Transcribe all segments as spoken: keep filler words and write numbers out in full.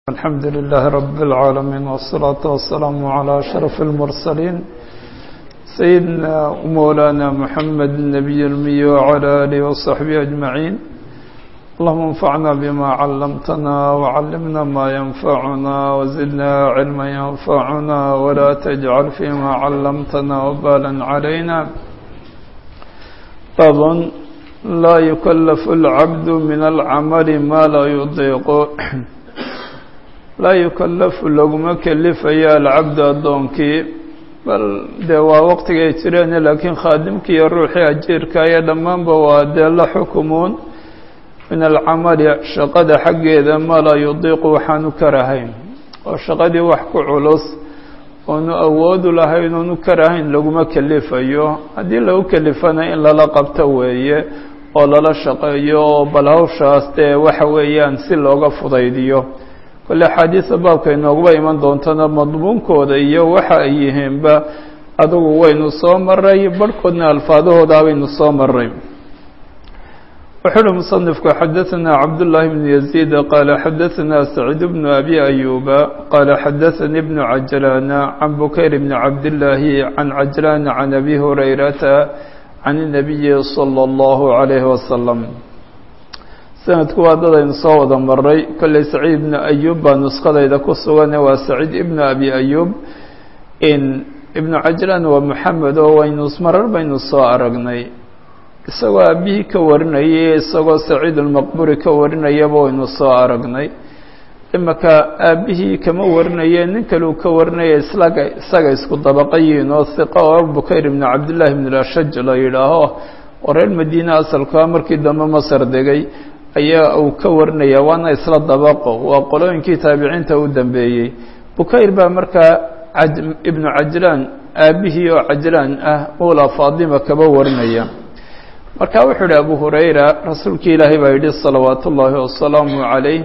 الحمد لله رب العالمين والصلاة والسلام على أشرف المرسلين سيدنا ومولانا محمد النبي الأمي وعلى آله وصحبه أجمعين. اللهم انفعنا بما علمتنا وعلمنا ما ينفعنا وزدنا علما ينفعنا ولا تجعل فيما علمتنا وبالا علينا. باب لا يكلف العبد من العمل ما لا يطيق. laa yukallafu laguma kelifayaa alcabdu addoonkii bal dee waa waqtigay jireen laakiin khaadimkii iyo ruuxii ajiirka iyo dhammaanba waa dee la xukumuun min alcamali shaqada xaggeeda maa laa yudiiqu waxaanu karahayn oo shaqadii wax ku culus oonu awoodu lahayn oonu karahayn laguma kelifayo. haddii lagu kelifana in lala qabto weeye oo lala shaqeeyo oo bal hawshaas dee waxa weeyaan si looga fudaydiyo. kole axaadiisa baabka inooguba iman doontana madmuunkooda iyo waxa ay yihiinba adugu waynu soo maray, barhkoodna alfaadahoodaa baynu soo maray. wuxuu uhi musanifku xadaثana cabdullaahi bnu yaziid qaala xadaثana saciid bnu abi ayuba qaala xadaثani bnu cajlaana can bukayr bni cabdillaahi can cajlaana can abi hurayrata can الnabiyi salى اllahu عalayhi wasalam. sanadku waa dadaynu soo wada maray. kolley saciid ibnu ayub baa nuskadayda ku sugane waa saciid ibnu abi ayub. in ibnu cajlaan waa moxamed oo waynu marar baynu soo aragnay isagoo aabihii ka warinayay isagoo saciid almaqburi ka warinayaba waynu soo aragnay. imaka aabihii kama warinaye nin kale uu ka warinaya islaga isaga isku dabaqayiin oo hiqa oo bukayr ibnu cabdillaahi ibn al-ashaj la yidhaaho oo reer madiine asalkaa markii dambe masar degay ayaa uu ka warinaya waana isla dabaqo waa qolooyinkii taabiciinta u dambeeyey. bukayr baa markaa ibnu cajlaan aabihii oo cajlaan ah ula faadima kaba warinaya. marka wuxuu ihi abu hurayra rasuulkii ilaahay baa yidhi salawaatu ullaahi wasalaamu calayh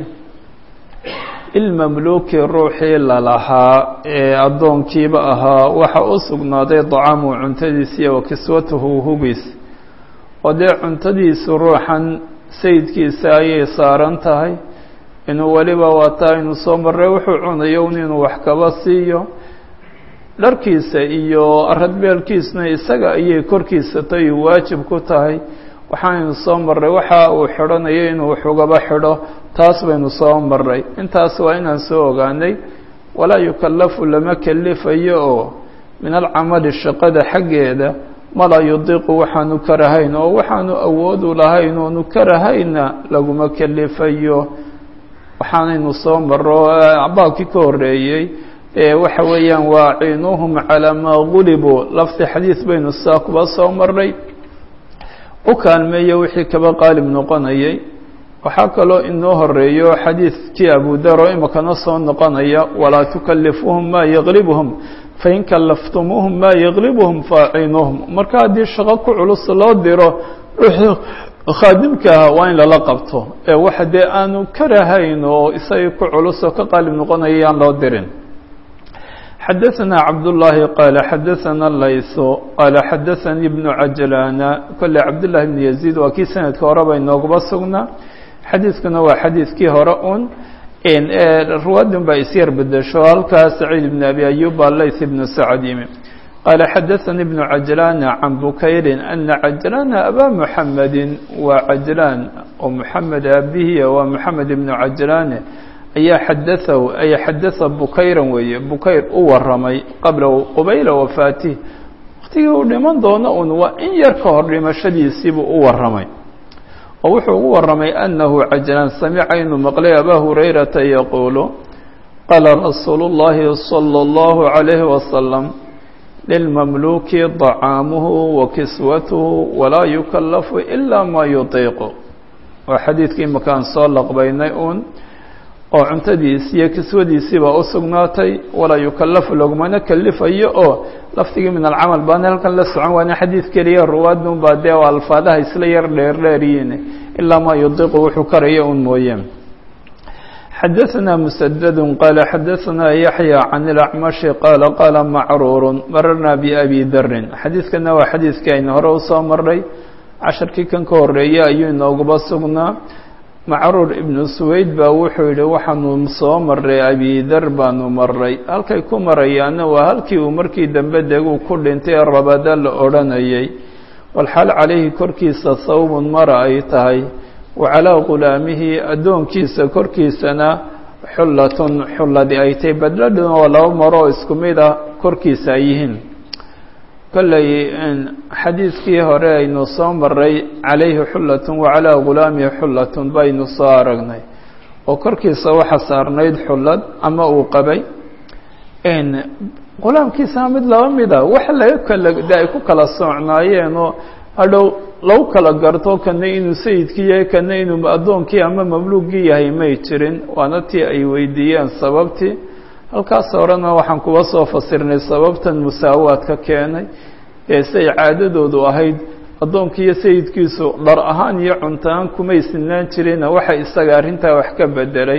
ilmamluuki ruuxii lalahaa ee addoonkiiba ahaa waxa u sugnaaday dacaamu cuntadiisiiyo wa kiswatuhu hugiis oo dee cuntadiisu ruuxan sayidkiisa ayay saaran tahay inuu weliba waataa aynu soo marray wuxuu cunayo un inuu wax kaba siiyo. dharkiisa iyo aradbeelkiisna isaga ayay korkiisa tay waajib ku tahay. waxaaynu soo marray waxa uu xidhanayo inuu wax ugaba xidho taas baynu soo marray. intaas waa inaan soo ogaanay. walaa yukallafu lama kelifayo oo min alcamali shaqada xaggeeda malaa yudiiqu waxaanu karahayn oo waxaanu awoodu lahayn oonu karahayna laguma kelifayo. waxaanaynu soo maro baabkii ka horeeyey ee waxa weeyaan waaciinuuhum calaa maa gulibuu lafdi xadiis baynu saa kuba soo maray. u kaalmeeyo wixii kaba qaalib noqonayay. waxaa kaloo inoo horeeyo xadiidkii abudar oo imakana soo noqonaya walaa tukallifuuhum maa yaqlibuhum fain kallaftumuuhum maa yaqlibuhum faaciinuuhum. marka haddii shaqo ku culus loo diro ruuxii khaadimka aha waa in lala qabto ee waxa dee aanu karahayn oo isagii ku culus oo ka qaalib noqonaya yaan loo dirin. xadaثana cabdullaahi qaala xadaثana layso qaala xadaثanii ibnu cajlaana. kolley cabdullaahi ibnu yaziid waa kii sanadka horeba inooguba sugnaa. xadiidkuna waa xadiidkii hore un ruwaadin baa isyar bedesho halkaa saciid ibn abi ayub baa lays ibnu sacad yimi. qaala xadaثanii ibnu cajlaana can bukayrin ana cajlaana abaa muxamedin waa cajlaan oo muxamed aabihiya waa muxamed ibnu cajlaane ayaa xadaahu ay xadaثa bukayran weeye bukayr u waramay qabla qubayla wafaatih waqtigii uu dhiman doono un waa in yar ka hor dhimashadiisiibuu u waramay oo wuxuu ugu waramay annahu cajlaan samica inuu maqlay abaa hurayrata yaquulu qaala rasuulu اllahi salى اllahu عalayhi wasalam lilmamluuki طacaamuhu wa kiswatuhu walaa yukallafu ilaa maa yutiiqu. waa xadiidkii makaan soo laqbaynay uun oo cuntadiisi iyo kiswadiisiibaa u sugnaatay walaa yukallafu lagumana kelifayo oo lafdigii min alcamal baana halkan la socon waana xadiid keliya ruwaadun baa dee waa alfaadaha isla yar dheerdheeryiin ilaa maa yudiiqu wuxuu karaya un mooye. xadaثana musadad qaala xadaثana yaxya can ilacmashi qaala qaala macruurun mararnaa biabi darin. xadiidkana waa xadiidkii aynu hore usoo maray casharkii kan ka horeeyey ayuu inooguba sugnaa. macruur ibnu suwayd baa wuxuu yidhi waxaanu soo maray abidar baanu maray halkay ku marayaanna waa halkii uu markii dambe deguu ku dhintay ee rabada la odhanayay walxaal calayhi korkiisa sawbun mara ay tahay wa calaa ghulaamihi addoonkiisa korkiisana xullatun xulladi ay tahay badladhan oo laba maro oo isku mid ah korkiisa ay yihiin kolley xadiidkii hore aynu soo maray calayhi xullatun wa calaa ghulaamihi xullatun baynu soo aragnay oo korkiisa waxa saarnayd xullad ama uu qabay ghulaamkiisana mid laba mida wax laga kala de ay ku kala soocnaayeen oo hadhow lagu kala garto kana inuu sayidkii yahay kana inuu addoonkii ama mamluugii yahay may jirin waana tii ay weydiiyeen sababtii halkaas horena waxaan kuba soo fasirnay sababtan musaawaadka keenay ee say caadadoodu ahayd addoonkii iyo sayidkiisu dhar ahaan iyo cuntaan kumay sinaan jirina waxa isaga arrintaa wax ka bedelay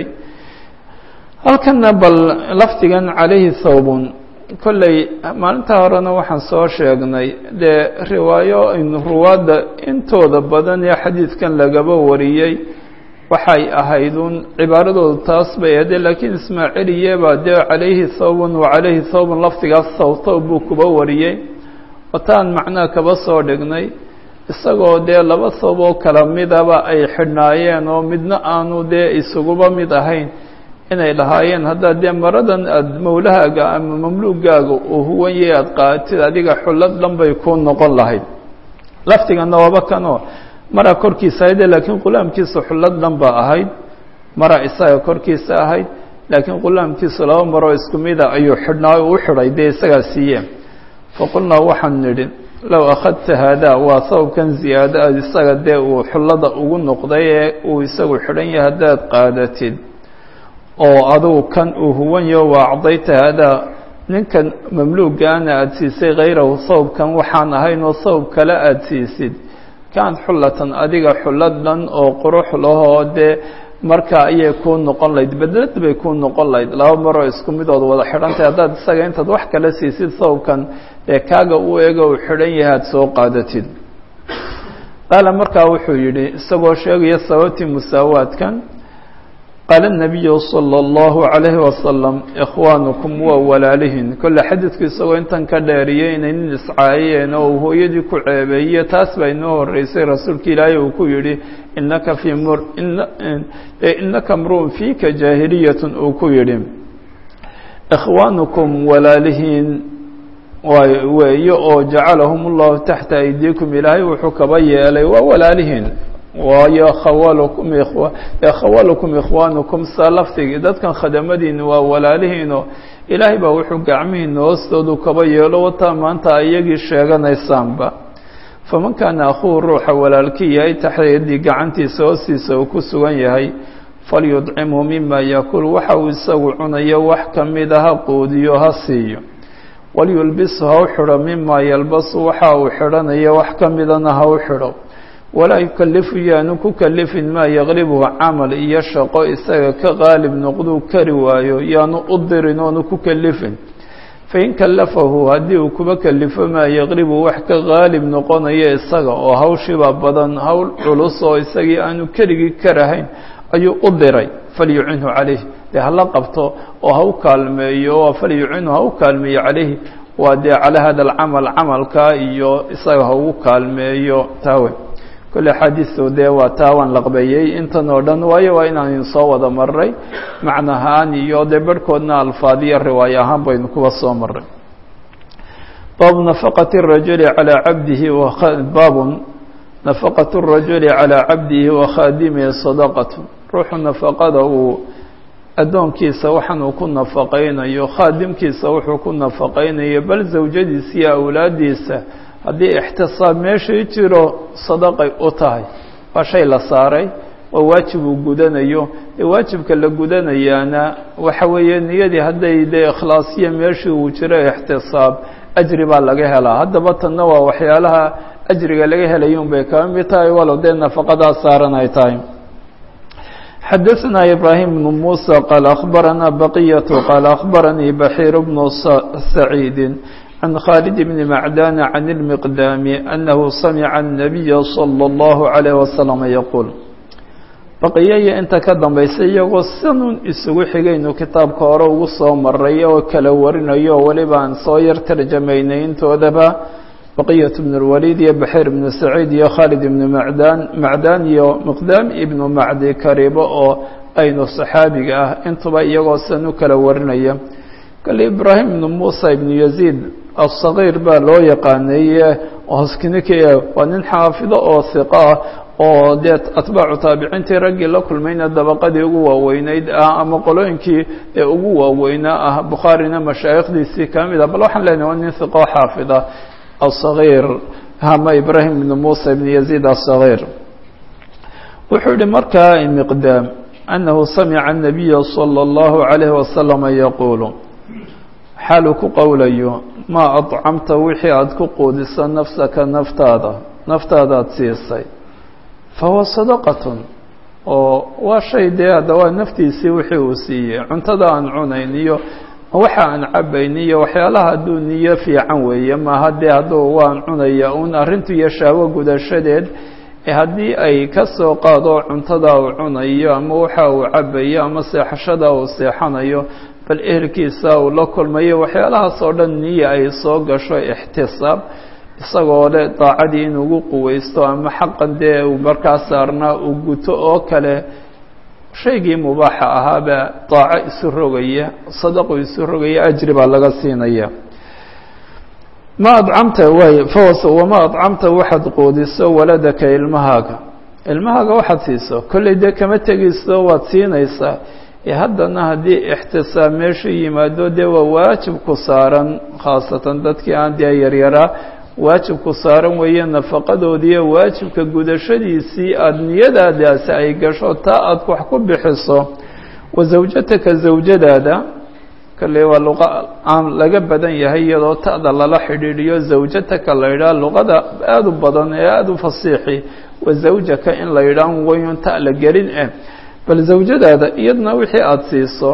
halkana bal lafdigan calayhi thawbun kolley maalintaa horena waxaan soo sheegnay dee riwaayo ruwaadda intooda badan ee xadiidkan lagaba wariyey waxay ahaydun cibaaradoodu taas bay ahaydee laakiin ismaaciiliyebaa dee calayhi thawbun wa calayhi thawbun lafdigaas thawb buu kuba wariyey wataan macnaha kaba soo dhignay isagoo dee laba thawb oo kala midaba ay xidhnaayeen oo midna aanu dee isuguba mid ahayn inay lahaayeen haddaad dee maradan aada mawlahaaga ama mamluugaaga uu huwan yahay aada qaaatid adiga xullad dhan bay ku noqon lahayd lafdiganna waaba kanoo mara korkiisa ahayd laakiin qulaamkiisa xullad dhan ba ahayd mara isaga korkiisa ahayd laakiin qulaamkiisu laba maroo isku mida ayuu xidhnaa u xidhay dee isagaa siiyeen faqulnaa waxaan nidhi low akhadta haadaa waa sababkan ziyaado aad isaga dee uu xullada ugu noqday ee uu isagu xidhan yahay haddaad qaadatid oo adugu kan uu huwan yaho waa acdayta haadaa ninkan mamluugaana aada siisay hayrahu sababkan waxaan ahayn oo sabab kale aada siisid kaant xullatan adiga xullad dhan oo qurux lahoo dee markaa ayay kuu noqon lahayd bedelad bay kuu noqon lahayd laba maroo isku midood wada xidhantahy haddaad isaga intaad wax kale siisid sababkan ee kaaga u ego uu xidhan yahay aada soo qaadatid qaala markaa wuxuu yidhi isagoo sheegaya sababtii musaawaadkan qaala الnabiyu salى اllahu عalayhi wasalam ikhwaanukum waa walaalihin kolle xadiidku isagoo intan ka dheeriyey inay nin iscaayeen oo uu hooyadii ku ceebeeye taas baa inoo horeysay rasuulka ilaahay uu ku yidhi inaka fii mr inaka mru'un fiika jaahiliyatun uu ku yidhi ikhwaanukum walaalihiin weeye oo jacalahum اllahu taxta aydiikum ilaahay wuxuu kaba yeelay waa walaalihiin waayo khawalukum ikhwa khawalukum ikhwaanukum saa laftigii dadkan khadamadiina waa walaalihiinoo ilaahay baa wuxuu gacmihiina hoostoodu kaba yeelo wataa maanta iyagii sheeganaysaanba faman kaana akhuhu ruuxa walaalkii yahay taxta yadii gacantiisa hoostiisa uu ku sugan yahay falyudcimhu mima yakul waxa uu isagu cunayo wax kamida ha quudiyo ha siiyo walyulbisu ha u xidho mima yalbasu waxa uu xidhanayo wax kamidana ha u xidho walaa yukalifu yaanu ku kalifin maa yaqlibuhu camal iyo shaqo isaga ka qaalib noqduu kari waayo yaanu u dirin oonu ku kalifin fain kallafahu haddii uu kuba kalifo maa yaqlibu wax ka qaalib noqonayo isaga oo hawshiba badan hawl culus oo isagii aanu keligii karahayn ayuu u diray falyucinhu calayh dee hala qabto oo ha u kaalmeeyo oo falyucinhu ha u kaalmeeyo calayhi waa dee calaa hada alcamal camalka iyo isaga ha ugu kaalmeeyo taawe kole xaadiisu dee waa taa waan laqbeeyey intan oo dhan waayo waa inaan soo wada maray macnahaan iyo dee barhkoodna alfaadiya riwaayo ahaan baynu kuwa soo maray baabu nafaqati الrajuli calىa cabdihi baabun nafaqat الrajuli calىa cabdihi wa khaadimihi sadaqat ruuxu nafaqada uu addoonkiisa waxaan uu ku nafaqaynayo khaadimkiisa wuxuu ku nafaqaynayo bal zawjadiisa iyo awlaadiisa haddii ixtisaab meeshii jiro sadaqay u tahay waa shay la saaray oo waajib uu gudanayo ee waajibka la gudanayaana waxa weeye niyadii hadday dee ikhlaasiya meeshii uu jiro ixtisaab ajri baa laga helaa haddaba tanna waa waxyaalaha ajriga laga helayo un bay kaba mid tahay walow dee nafaqadaa saaran ay tahay xadaثna ibrahim bnu muسى qaal akhbarana baqiyatu qaal akhbaranii baxiir bnu saciidi عن خالد بن معدان عن المقدام أنه سمع النبي صلى الله عليه وسلم يقول baqiyaya inta ka dambaysa iyagoo sanun isugu xigaynu kitaabka hore ugu soo maray oo kala warinayo waliba aan soo yar tarjamaynay intoodaba baqiyat ibn al-walid iyo baxir ibn sa'id iyo khalid ibn macdan macdan iyo miqdam ibn macdi karibo oo aynu saxaabiga ah intuba iyagoo sanu kala warinaya kale ibrahim ibn musa ibn yazid as-saghir baa loo yaqaanay oo skinikay waa nin xaafido oo thiqa oo dee atbaacu taabiciintii raggii la kulmayna dabaqadii ugu waaweynayd ah ama qolooyinkii ee ugu waaweynaa ah bukhaarina mashaayikhdiisii ka mid ah bal waxaan leenahay waa nin thiqo xaafida as-saghir hama ibrahim ibn musa ibn yazid as-saghir wuxuu yihi markaa miqdaam annahu samica an-nabiy sala allahu calayhi wasalam yaquulu xaalu ku qowlayo maa adcamta wixii aada ku quudiso nafsaka naftaada naftaadaad siisay fahuwa sadaqatun oo waa shay dee hadda waa naftiisii wixii uu siiyey cuntada aan cunayn iyo waxa aan cabayn iyo waxyaalaha hadduu niyo fiican weeye maaha dee hadduu waan cunaya uun arrintu iyo shaawo gudashadeed ee haddii ay ka soo qaado cuntada uu cunayo ama waxa uu cabayo ama seexashada uu seexanayo bal ehelkiisa uu la kulmayo waxyaalahaas oo dhan niya ay soo gasho ixtisaab isagoo le daacadii in ugu quweysto ama xaqan dee uu markaa saarnaa uu guto oo kale shaygii mubaaxa ahaaba daaco isu rogaya sadaqo isu rogaya ajri baa laga siinaya ma adcamta way fawas wama adcamta waxaad quudiso waladaka ilmahaaga ilmahaaga waxaad siiso kolley dee kama tegayso waad siinaysaa ee haddana haddii ixtisaab meesha yimaado dee waa waajib ku saaran khaasatan dadkii aan dee yaryaraa waajib ku saaran weeye nafaqadoodiiyo waajibka gudashadiisii aada niyadaadaasi ay gasho taa aada wax ku bixiso wa zawjataka zawjadaada kale waa luqa aan laga badan yahay iyadoo ta'da lala xidhiidhiyo zawjataka la yidhaha luqada aada u badan ee aada u fasiixi wa zawjaka in la yidhaah wayun ta la gelin eh bal zawjadaada iyadna wixii aada siiso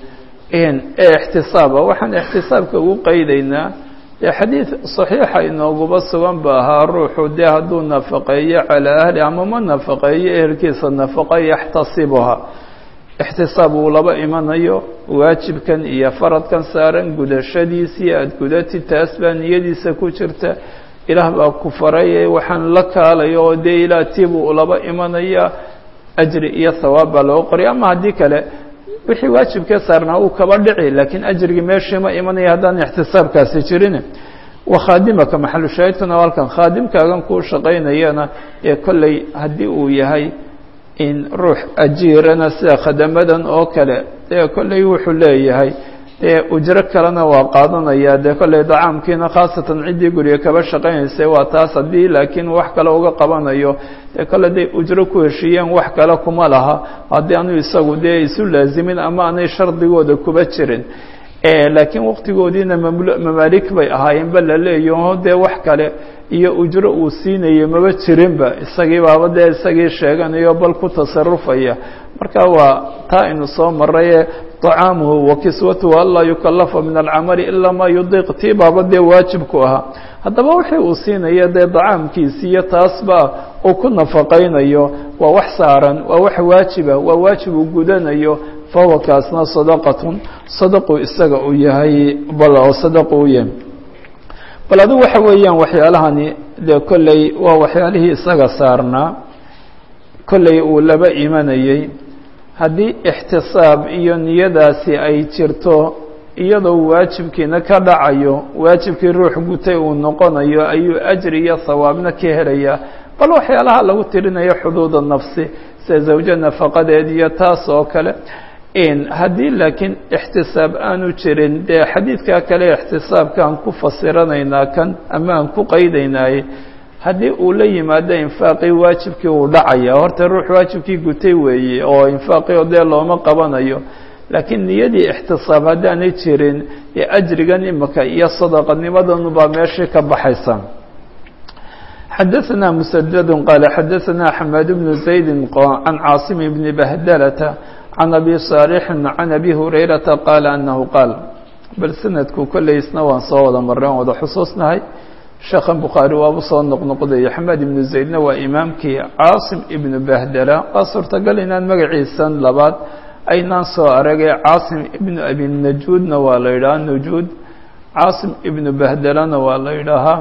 in ee ixtisaaba waxaan ixtisaabka ugu qaydaynaa dee xadiid saxiixa inooguba sugan ba ahaa ruuxu dee hadduu nafaqeeyo calaa ahli ama ma nafaqeeyo ehelkiisa nafaqa yaxtasibuha ixtisaab uu laba imanayo waajibkan iyo faradkan saaran gudashadiisii aada gudati taas baa niyadiisa ku jirta ilaah baa ku faray waxaan la kaalayo oo dee ilaa tiibuu laba imanaya ajri iyo thawaab baa loo qoray ama haddii kale wixii waajibkee saarnaa uu kaba dhici laakiin ajrigii meeshii ma imanaya haddaan ixtisaabkaasi jirin wa khaadimaka maxalu shaahidkuna halkan khaadimkaagan kuu shaqaynayana ee kolley haddii uu yahay in ruux ajiirana sida khadamadan oo kale dee kolley wuxuu leeyahay dee ujro kalena waa qaadanaya dee kolley dacaamkiina khaasatan ciddii guriga kaba shaqaynaysay waa taas haddii laakiin wax kale uga qabanayo dee kolle day ujro ku heshiiyeen wax kale kuma laha haddii anu isagu dee isu laazimin ama aanay shardigooda kuba jirin laakiin waqtigoodiina mamaalik bay ahaayeen ba la leeyaho dee wax kale iyo ujro uu siinayo maba jirinba isagii baaba dee isagii sheeganayo bal ku tasarufaya marka waa taa inu soo maraye طacaamuhu wa kiswatuhu anlaa yukalafa min alcamali ilaa maa yudiiq tii baaba dee waajibku ahaa haddaba wixii uu siinayo dee dacaamkiisi iyo taasba uu ku nafaqaynayo waa wax saaran waa wax waajiba waa waajib uu gudanayo fahuwa kaasna sadaqatun sadaqu isaga uu yahay bal oo sadaqu u yahay bal adigu waxa weeyaan waxyaalahani dee kolley waa waxyaalihii isaga saarnaa kolley uu laba imanayey haddii ixtisaab iyo niyadaasi ay jirto iyadoo waajibkiina ka dhacayo waajibkii ruux gutay uu noqonayo ayuu ajri iyo thawaabna ka helaya bal waxyaalaha lagu tirinayo xuduuda nafsi sida zawjo nafaqadeed iyo taas oo kale in haddii laakiin ixtisaab aanu jirin dee xadiidkaa kale ixtisaabkaan ku fasiranaynaa kan ama aan ku qaydaynaaye haddii uu la yimaado infaaqii waajibkii uu dhacaya horta ruux waajibkii gutay weeye oo infaaqii oo dee looma qabanayo laakiin niyadii ixtisaab haddaanay jirin ee ajrigan imika iyo sadaqanimadanu baa meeshii ka baxaysa xadaثna mسدد qال xadaثna xmاad بن زayd عan cاaصم بن بهdلة عan أbي صاaلح عan أbي هurayرaةa qاaل أنه qاaل bal sanadku kolley isna waan soo wada marray aan wada xusuusnahay sheekhan bukhaari waabu soo noqnoqday xamed ibnu zaydna waa imaamkii caasim ibnu bahdala waa suurtagal inaan magaciisan labaad aynaan soo aragay caasim ibnu abi najuudna waa la yidhaha najuud caasim ibnu bahdalana waa la yidhaahaa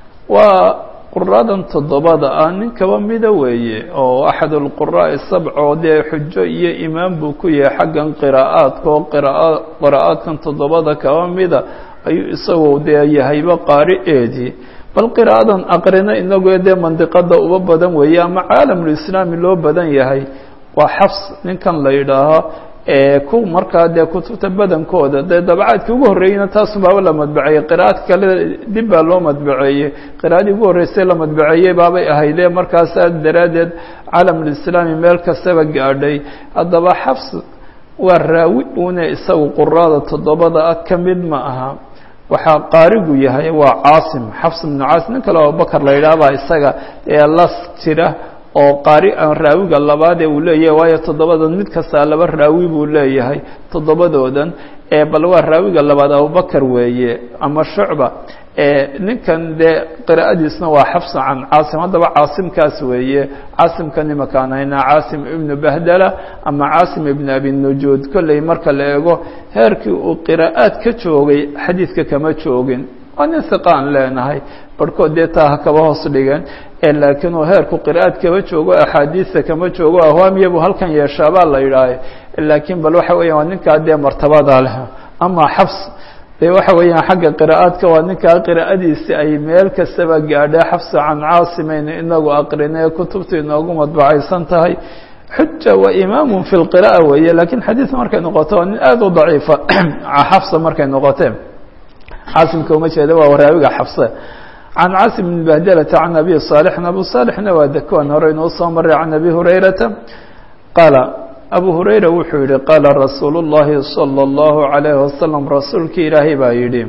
waa quradan toddobada ah nin kaba mida weeye oo axad alquraa'i sabco dee xujo iyo imaam buu ku yahay xaggan qiraa'aadka oo qiraaa qiraa'aadkan toddobada kaba mida ayuu isagoo dee yahayba qaari'eedii bal qiraa'adan aqrina inagoo dee mandiqada uba badan weeye ama caalamulislaami loo badan yahay waa xafs ninkan la yidhaaho ee ku markaa dee kutubta badankooda dee dabcaadkii ugu horreeyeyna taasubaaba la madbaceeyey qiraa'adka kale dib baa loo madbaceeyey qiraa'adii ugu horreysay la madbaceeyey baabay ahaydee markaasaa daraaddeed caalamulislaami meel kastaba gaadhay haddaba xafs waa raawi une isagu quraada toddobada ah ka mid ma aha waxaa qaarigu yahay waa caasim xafs ibnu caasim nin kale abubakar la yidhaha baa isaga ee las jira oo qaari aan raawiga labaad ee uu leeyahay waayo toddobadan mid kastaa laba raawi buu leeyahay toddobadoodan ee bal waa raawiga labaad abubakar weeye ama shucba ee ninkan dee qiraa'adiisna waa xafsa can caasim haddaba caasimkaas weeye caasimkan imakaan haynaa caasim ibnu bahdala ama caasim ibnu abi najuud kolley marka la eego heerkii uu qiraa'aad ka joogay xadiidka kama joogin waa nin hiqaan leenahay barhkood dee taa ha kaba hoos dhigan laakiin uu heerku qiraa'ad kama joogo axaadiista kama joogo ahwaamiya buu halkan yeeshaabaa la yidhaahay laakiin bal waxa weeyaan waa ninkaa dee martabada leh ama xafs dee waxa weeyaan xagga qiraa'aadka waa ninkaa qiraa'adiisi ay meel kastaba gaadha xafsa can caasimayna inagu aqrinay kutubta inoogu madbacaysan tahay xuja waa imaamun fi lqiraa'a weeye laakiin xadiis markay noqoto waa nin aada u daciifa xafsa markay noqotee caasimka uma jeeda waa waraawiga xafse can caasim bn bahdalata can abi saalixin abu saalixna waa dakuwan hore inuu soo maray can abi hurayrata qaala abu hurayra wuxuu yihi qaala rasuulu llahi salى اllahu عalayhi wasalam rasuulkii ilaahay baa yidhi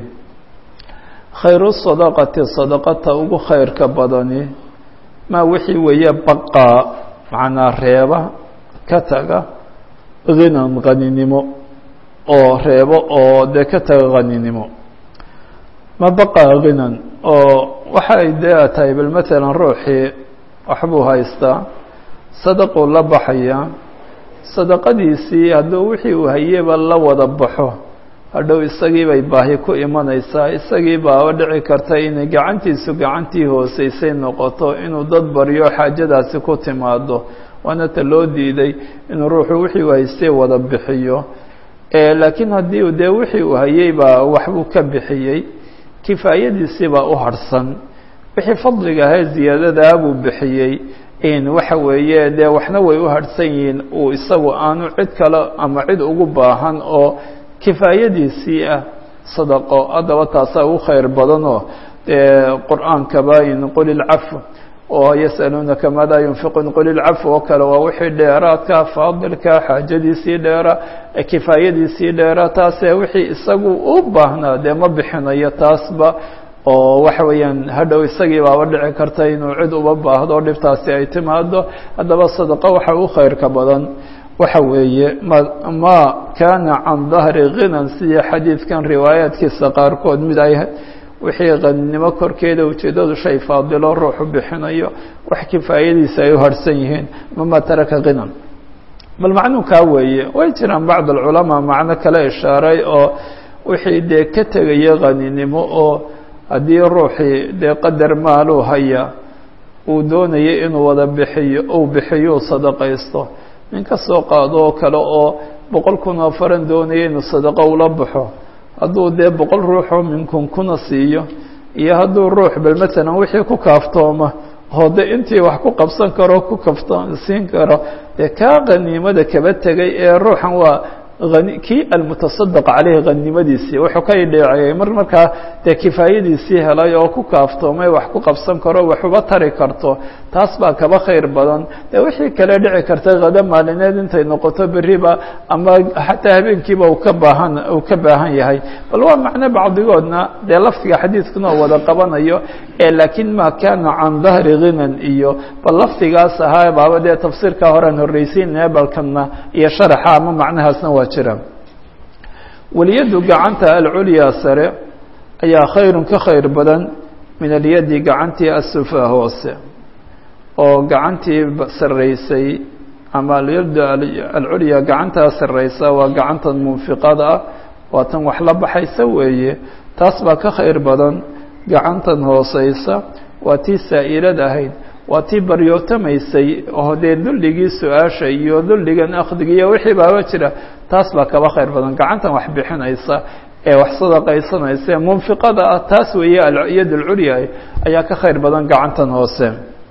khayru sadaqati sadaqata ugu khayrka badani maa wixii weeye baqaa macnaa reeba ka taga hinan qaninimo oo reebo oo dee ka taga qaninimo ma baqaa hinan oo waxay dee tahay bal maalan ruuxii waxbuu haystaa sadaquu la baxayaa sadaqadiisii hadduu wixii uu hayeba la wada baxo hadhow isagii bay baahi ku imanaysaa isagii baaba dhici karta inay gacantiisu gacantii hooseysay noqoto inuu dad baryo xaajadaasi ku timaado waana ta loo diiday inuu ruuxu wixii uu haystay wada bixiyo laakiin haddii dee wixii uu hayey baa waxbuu ka bixiyey kifaayadiisii baa u harhsan wixii fadliga ahayd ziyaadadaa buu bixiyey in waxa weeye dee waxna way u harhsan yihiin uu isagu aanu cid kale ama cid ugu baahan oo kifaayadiisii ah sadaqo haddaba taasaa ugu khayr badanoo dee qur-aankaba in qul ilcafw oo yasaluunaka maadaa yunfiqun qul ilcafw oo kale waa wixii dheeraadka faadilka xaajadiisii dheera kifaayadiisii dheera taasee wixii isagu u baahnaa dee ma bixinayo taasba oo waxa weeyaan hadhow isagii baaba dhici karta inuu cid uba baahdo o dhibtaasi ay timaado haddaba sadaqo waxa u khayrka badan waxa weeye ma ma kaana can dahri ghinan sidii xadiidkan riwaayaadkiisa qaarkood mid ay wixii qaninimo korkeeda ujeeddadu shay faadilo ruuxu bixinayo wax kifaayadiisa ay u harhsan yihiin mama taraka ghinan bal macnuu kaa weeye way jiraan bacd alculamaa macno kale ishaaray oo wixii dee ka tegaya qaninimo oo haddii ruuxii dee qadar maaluu haya uu doonayay inuu wada bixiyo uu bixiyo sadaqaysto nin ka soo qaado oo kale oo boqol kun oo faran doonaya inuu sadaqo ula baxo hadduu dee boqol ruuxoo minkun kuna siiyo iyo hadduu ruux bal maalan wixii ku kaaftooma oo de intii wax ku qabsan karo ku kaftoon siin karo dee kaa qaniimada kaba tegay ee ruuxan waa ani kii almutasadaq caleyhi qannimadiisii wuxuu ka idheecayay mar markaa dee kifaayadiisii helay oo ku kaaftoomay wax ku qabsan karo waxuba tari karto taas baa kaba khayr badan dee wixii kale dhici karta hada maalineed intay noqoto beriba ama xataa habeenkiiba uu ka baahan uu ka baahan yahay bal waa macno bacdigoodna dee lafdiga xadiidkuna wada qabanayo ee laakiin ma kaana can dahri ghinan iyo bal lafdigaas ahaa baaba dee tafsiirka horean horreysiinaya balkana iyo sharaxa ama macnahaasna waa waliyadu gacanta alculyaa sare ayaa khayrun ka khayr badan min alyadi gacantii asufaa hoose oo gacantii sarraysay ama alyad alculya gacantaa sarraysa waa gacantan munfiqada ah waa tan wax la baxaysa weeye taas baa ka khayr badan gacantan hooseysa waa tii saa'ilad ahayd waa tii baryootamaysay oo dee dulligii su-aasha iyo dulligan akhdiga iyo wixii baaba jira taas baa kaba khayr badan gacantan wax bixinaysa ee wax sadaqaysanaysa ee munfiqada ah taas weeye alyad alculya ayaa ka khayr badan gacantan hoose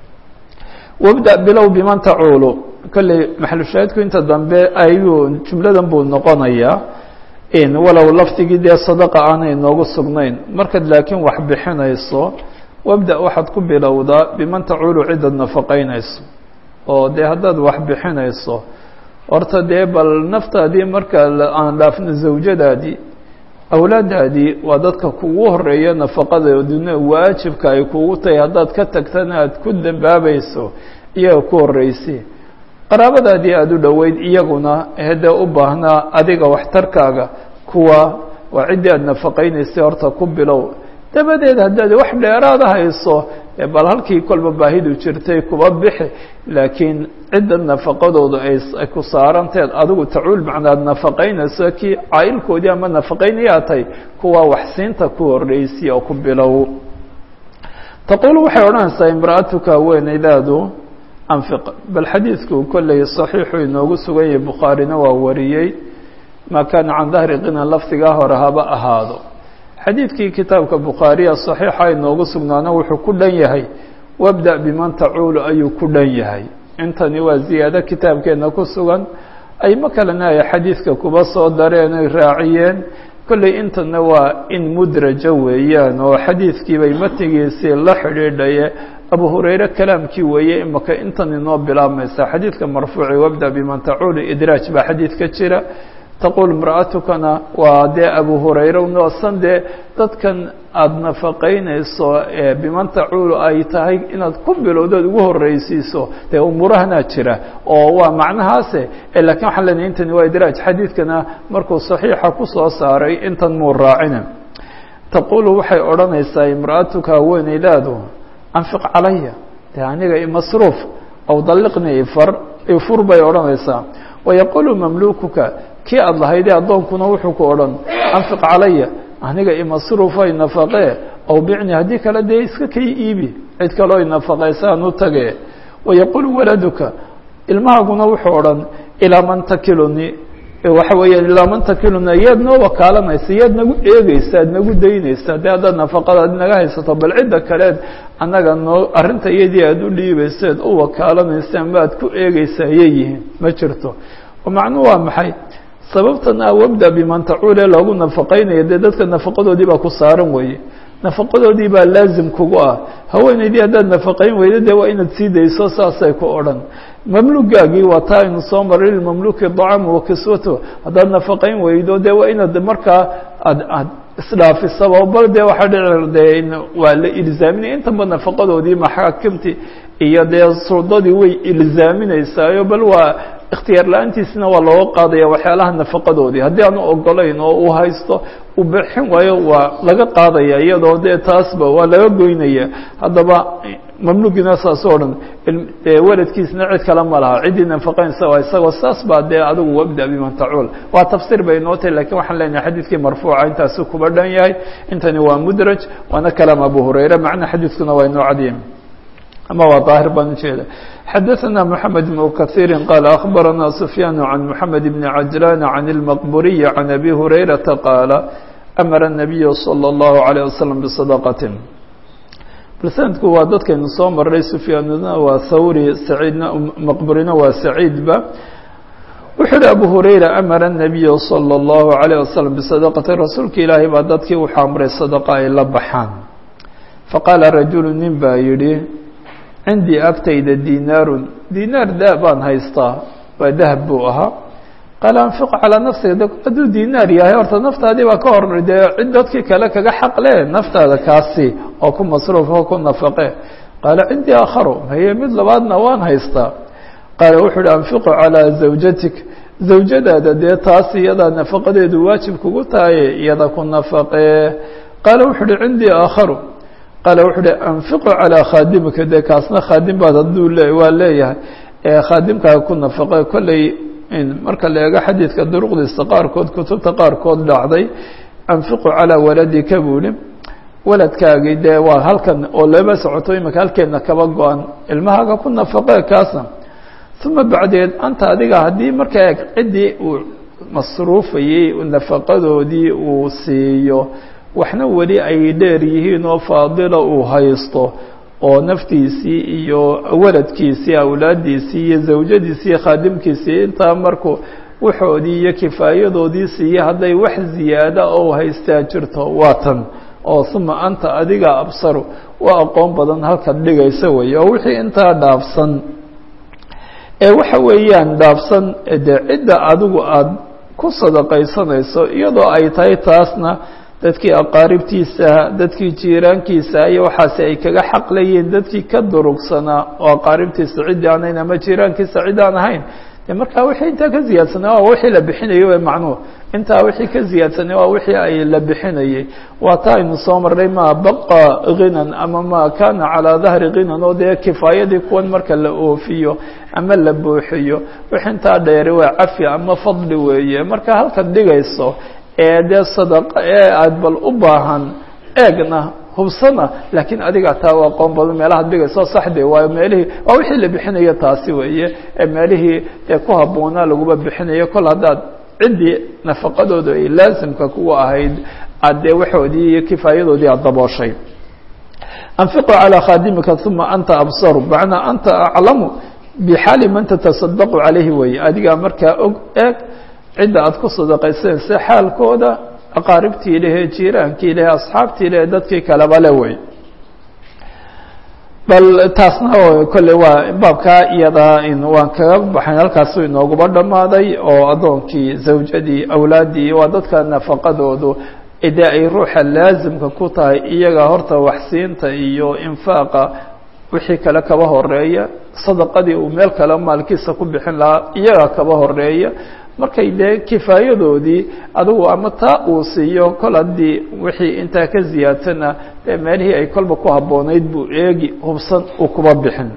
wabda bilow biman tacuulu kolley maxalushaahidku inta dambe ayuu jumladan buu noqonayaa in walow laftigii dee sadaqa aanay noogu sugnayn markaad laakiin wax bixinayso wabda waxaad ku bilowdaa biman tacuulu cidaad nafaqaynayso oo dee haddaad wax bixinayso horta dee bal naftaadii marka aan dhaafno zawjadaadii awlaadaadii waa dadka kugu horeeya nafaqadooduna waajibka ay kugu tahay haddaad ka tagtana aad ku dambaabayso iyaga ku horreysay qaraabadaadii aada u dhoweyd iyaguna hedee u baahnaa adiga waxtarkaaga kuwa waa ciddii aada nafaqaynaysay horta ku bilow dabadeed haddaad wax dheeraada hayso bal halkii kolba baahidu jirtay kuba bixi laakiin cidda nafaqadooda ay ku saaranteed adigu tacuul macnaad nafaqaynayso kii caa'ilkoodii ama nafaqaynayaa tahay kuwa waxsiinta ku horreysay oo ku bilow taquul waxay odhanaysaa imra'atuka haweenaydaadu anfiq bal xadiidku kolley saxiixu inoogu sugan yahay bukhaarina waa wariyey maa kaana can dahri qinan lafdigaa hore haba ahaado xadiidkii kitaabka bukhaariya saxiixa inoogu sugnaana wuxuu ku dhan yahay wabda biman tacuulu ayuu ku dhan yahay intani waa ziyaado kitaabkeenna ku sugan ay ma kalena ay xadiidka kuba soo dareen ay raaciyeen kolley intana waa in mudraja weeyaan oo xadiidkii bay matnigiisii la xidhiidhaye abu hurayre kalaamkii weeye imaka intan inoo bilaabmaysa xadiidka marfuuci wabda biman tacuulu idraaj baa xadiidka jira taquul imra'atukana waa dee abu hurayre noosan dee dadkan aada nafaqaynayso ee biman tacuulu ay tahay inaad ku bilowdood ugu horreysiiso dee umuurahanaa jira oo waa macnahaase lakiin waxaan leenahay intani waa idraaj xadiidkana markuu saxiixa kusoo saaray intan muu raacina taquulu waxay odhanaysaa imra'atuka haweenaydaadu anfiq calaya de aniga imasruuf aw dalliqni ifar ifur bay odhanaysaa wayaquulu mamlukuka kii aada lahaydee addoonkuna wuxuu ku odhan anfiq calaya aniga imasruufay nafaqee aw bicni haddii kale dee iska kay iibi cid kaloo inafaqaysaan u tage wayaquulu waladuka ilmahaguna wuxuu odhan ilaa man takiluni waxa weeyaan ilaa man takiluna yaad noo wakaalanaysa yaad nagu eegeysa ad nagu daynaysa dee haddaad nafaqada ad naga haysato bal cidda kaleed annaga noo arrinta iyadii aada u dhiibayseed u wakaalanaysa ma ad ku eegeysa ayay yihiin ma jirto oo macnuhu waa maxay sababtan ah wabda biman tacuule loogu nafaqaynayo dee dadka nafaqadoodii baa ku saaran weeye nafaqadoodii baa laazim kugu ah haweenaydii haddaad nafaqayn weydo dee waa inaad sii dayso saasay ku odhan mamlugaagii waa taa aynu soo maray lilmamluki dacaamu wa kiswato haddaad nafaqayn weydo dee waa inaad markaa aad aad isdhaafisaba bal dee waxaa dhici dee waa la ilzaaminaya intanba nafaqadoodii maxaakimtii iyo dee suldadii way ilzaaminaysaayo bal waa ikhtiyaar la-aantiisina waa looga qaadaya waxyaalaha nafaqadoodii haddii aanu ogolayn oo uu haysto uu bixin waayo waa laga qaadaya iyadoo dee taasba waa laga goynaya haddaba mamlugina saas oo dhan waladkiisna cid kale ma laha ciddii nafaqaynsa waa isagoo saas baa dee adigu wabda biman tacuul waa tafsiir bay noo tahay lakiin waxaan leenahay xadiidkii marfuuca intaasu kuba dhan yahay intani waa mudraj waana kalaam abu hurayra macna xadiidkuna waa inoo cadiyeen ama waa daahir baan ujeeda xadaثna mحamed بن kaثيiri qال أخbarana سfyaan عan mحamed بn cajlan عan الmqburiي عan abi hurayraةa qaala amara النabiy slى الlahu عalيه waslم bصadaqaة sanadku waa dadkaynu soo maray sufyaanna waa thawri saciidna maqburina waa saciidba wuxuu uhi abu hurayra amara النabiy slى الlahu عalيه waslم bصadaqati rasuulka ilaahay baa dadkii wuxuu amray sadaqa ay la baxaan faqaala rajulu nin baa yihi cindii agtayda dinaarun dinaar daa baan haystaa waa dahab buu ahaa qaala anfiq calaa nafsiga hadduu dinaar yahay horta naftaadii baa ka hor dee cid dadkii kale kaga xaqle naftaada kaasi oo ku masruuf oo ku nafaqe qaala cindii aakharu haye mid labaadna waan haystaa qaala wuxuu uhi anfiqu calaa zawjatik zawjadaada dee taas iyadaa nafaqadeedu waajib kugu tahay iyada ku nafaqee qaala wuxuu uhi cindii aakharu qaala wuxuu uhi anfiqu calىa khaadimika dee kaasna khaadim baad hadduu le waa leeyahay khaadimkaaga ku nafaqe kolley marka la eego xadiidka duruqdiisa qaarkood kutubta qaarkood dhacday anfiqu calىa waladika buu ihi waladkaagii dee waa halkan oo lama socoto imika halkeedna kaba go-an ilmahaaga ku nafaqe kaasna uma bacdeed anta adiga haddii markaa eeg ciddii uu masruufayey nafaqadoodii uu siiyo waxna weli ay dheer yihiin oo faadila uu haysto oo naftiisii iyo waladkiisii awlaaddiisii iyo zawjadiisii iyo khaadimkiisii intaa markuu waxoodii iyo kifaayadoodii siiye hadday wax ziyaada oo haystaa jirto waa tan oo uma anta adiga absaru waa aqoon badan halkaad dhigaysa weeye oo wixii intaa dhaafsan ee waxa weeyaan dhaafsan dee cidda adigu aada ku sadaqaysanayso iyadoo ay tahay taasna dadkii aqaaribtiisa dadkii jiiraankiisa iyo waxaasi ay kaga xaqlayeen dadkii ka durugsanaa oo aqaaribtiisa ciddii aan ahayn ama jiiraankiisa cid aan ahayn de markaa wixii intaa ka ziyaadsanay waa wixii la bixinayay w macnuhu intaa wixii ka ziyaadsanay waa wixii ay la bixinayay waa taa aynu soo marnay maa baqa ghinan ama maa kana calaa dahri ghinan oo dee kifaayadii kuwan marka la oofiyo ama la buuxiyo wix intaa dheeri waa cafi ama fadli weeye marka halkaad dhigayso ee dee sadaqa ee aada bal u baahan eegna hubsana laakiin adiga taa waa aqoon badan meelahaad dhigayso saxde waa meelihii waa wixii la bixinayo taasi weeye ee meelihii dee ku habboonaa laguba bixinayo kol haddaad ciddii nafaqadooda ay laasimka kuwa ahayd aad dee waxoodii iyo kifaayadoodii aada dabooshay anfiqu calىa khaadimika uma anta absaru macnaa anta aclamu bixaali man tatasadaqu calayhi weeye adigaa markaa og eeg cidda aada ku sadaqaysanaysa xaalkooda aqaaribtii lehe jiiraankii lehe asxaabtii lehe dadkii kaleba le wey bal taasna kolley waa baabkaa iyadaa waan kaga baxayn halkaasu inooguba dhammaaday oo addoonkii zawjadii awlaaddii waa dadka nafaqadoodu dee ay ruuxa laasimka ku tahay iyaga horta waxsiinta iyo infaaqa wixii kale kaba horeeya sadaqadii uu meel kale maalkiisa ku bixin lahaa iyaga kaba horeeya markay dee kifaayadoodii adigu ama taa uu siiyo kol haddii wixii intaa ka ziyaadsana dee meelihii ay kolba ku habboonayd buu eegi hubsan uu kuba bixin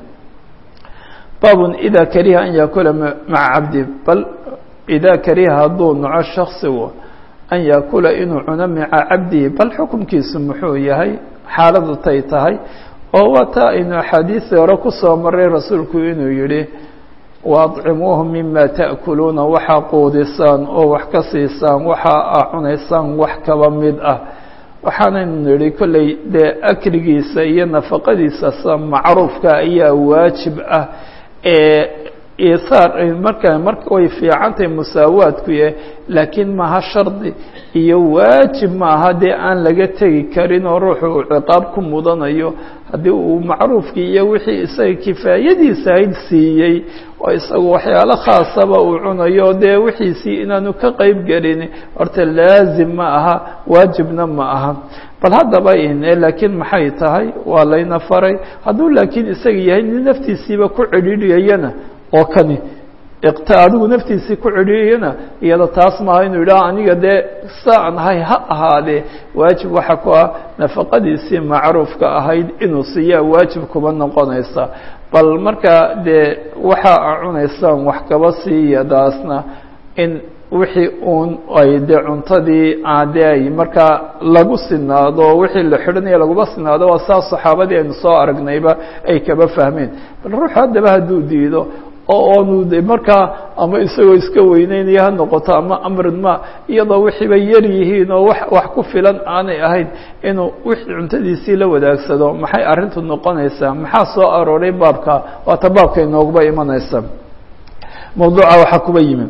baabun idaa kariha an yaakula maca cabdi bal idaa kariha hadduu naco shaksigu an yaakula inuu cuno maca cabdihi bal xukunkiisu muxuu yahay xaaladu tay tahay oo waa taa aynu axaadiisii hore kusoo maray rasuulku inuu yihi waadcimuuhum mima ta'kuluuna waxaa quudisaan oo wax ka siisaan waxa aa cunaysaan wax kaba mid ah waxaanaynu nidhi kolley dee akligiisa iyo nafaqadiisa sa macruufka ayaa waajib ah ee isaar marka marka way fiicantahay musaawaadkuye laakiin maha shardi iyo waajib maaha dee aan laga tegi karin oo ruuxu uu ciqaab ku mudanayo haddii uu macruufkii iyo wixii isaga kifaayadiisa ahayd siiyey oo isagu waxyaalo khaasaba uu cunayo dee wixiisii inaanu ka qayb gelin horta laazim ma aha waajibna ma aha bal haddaba in laakiin maxay tahay waa layna faray hadduu laakiin isaga yahay nin naftiisiiba ku cidhiidhiyayana oo kani iqta adigu naftiisii ku cidhiiyana iyada taas maaha inuu yidhaha aniga dee saan ahay ha ahaadee waajib waxa ku ah nafaqadiisii macruufka ahayd inuu siiyaa waajib kuba noqonaysa bal marka dee waxa a cunaysaan wax kaba siiya daasna in wixii uun ay dee cuntadii aade ay markaa lagu sinaado wixii la xidhanaya laguba sinaado waa saas saxaabadii aynu soo aragnayba ay kaba fahmeen bal ruux haddaba hadduu diido oo oonu de markaa ama isagoo iska weyneynaya ha noqoto ama amrin ma iyadoo wixiiba yar yihiin oo wax wax ku filan aanay ahayn inuu wixii cuntadiisii la wadaagsado maxay arrintu noqonaysaa maxaa soo arooray baabka waata baabka inooguba imanaysa mawduuca waxaa kuba yimi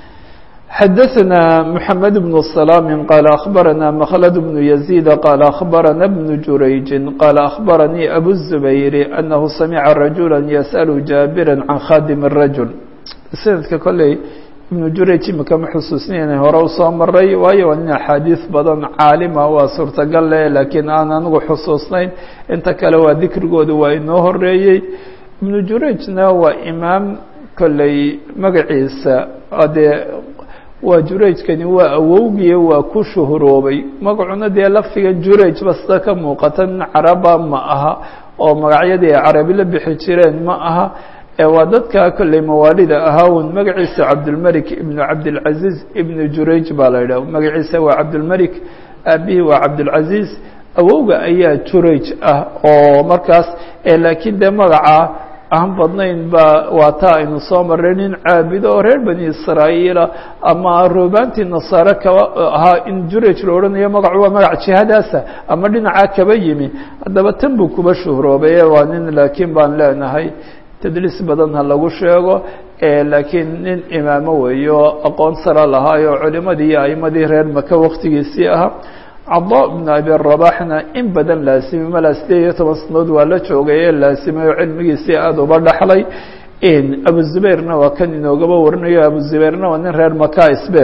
xadaثna محamed بن سلام qال أخbarana مkلد بن يزيد qال أخbarana بن جurayج qال أخbarnيi أbو الزبير أنه samعa رaجuلا يسأل jاaبirا عan khاdم الرaجuل sanadka koley iبن jurayج imika ma xusuusnayna hore usoo maray waayo waa nin axaadiiث badan caalima waa suurtagal leh lakiin aan anigu xusuusnayn inta kale waa dikrigooda waa inoo horeeyey iبن jurayجna waa imaam koley magaciisa dee waa jurayjkani waa awowgiyo waa ku shuhuroobay magacuna dee lafdiga jurayj ba sida ka muuqata nin caraba ma aha oo magacyadii ay carabi la bixi jireen ma aha ee waa dadka kolley mawaalida ahaa un magaciisa cabdulmalik ibnu cabdilcaziiz ibnu jurayj baa la yidhaha magaciisa waa cabdulmalik aabihii waa cabdulcaziiz awowga ayaa jurayj ah oo markaas laakiin dee magaca aan badnayn ba waa taa aynu soo marray nin caabido oo reer bani israa'iila ama ruubaantii nasaare kaba ahaa in jurayj la odhanayo magacu waa magac jihadaasa ama dhinacaa kaba yimi haddaba tan buu kuba shuhroobaye waa nin laakiin baan leenahay tadliis badan ha lagu sheego laakiin nin imaamo weeye oo aqoon sara lahaayo oo culimadii iyo a'imadii reer maka waktigiisii ahaa cadaa ibnu abi rabaxna in badan laasimay malaa sideed iyo toban sanadood waa la joogay ee laasimay oo cilmigiisii aada uba dhaxlay abu zubayrna waa kan inoogaba warinayo abu zubayrna waa nin reer maka isbe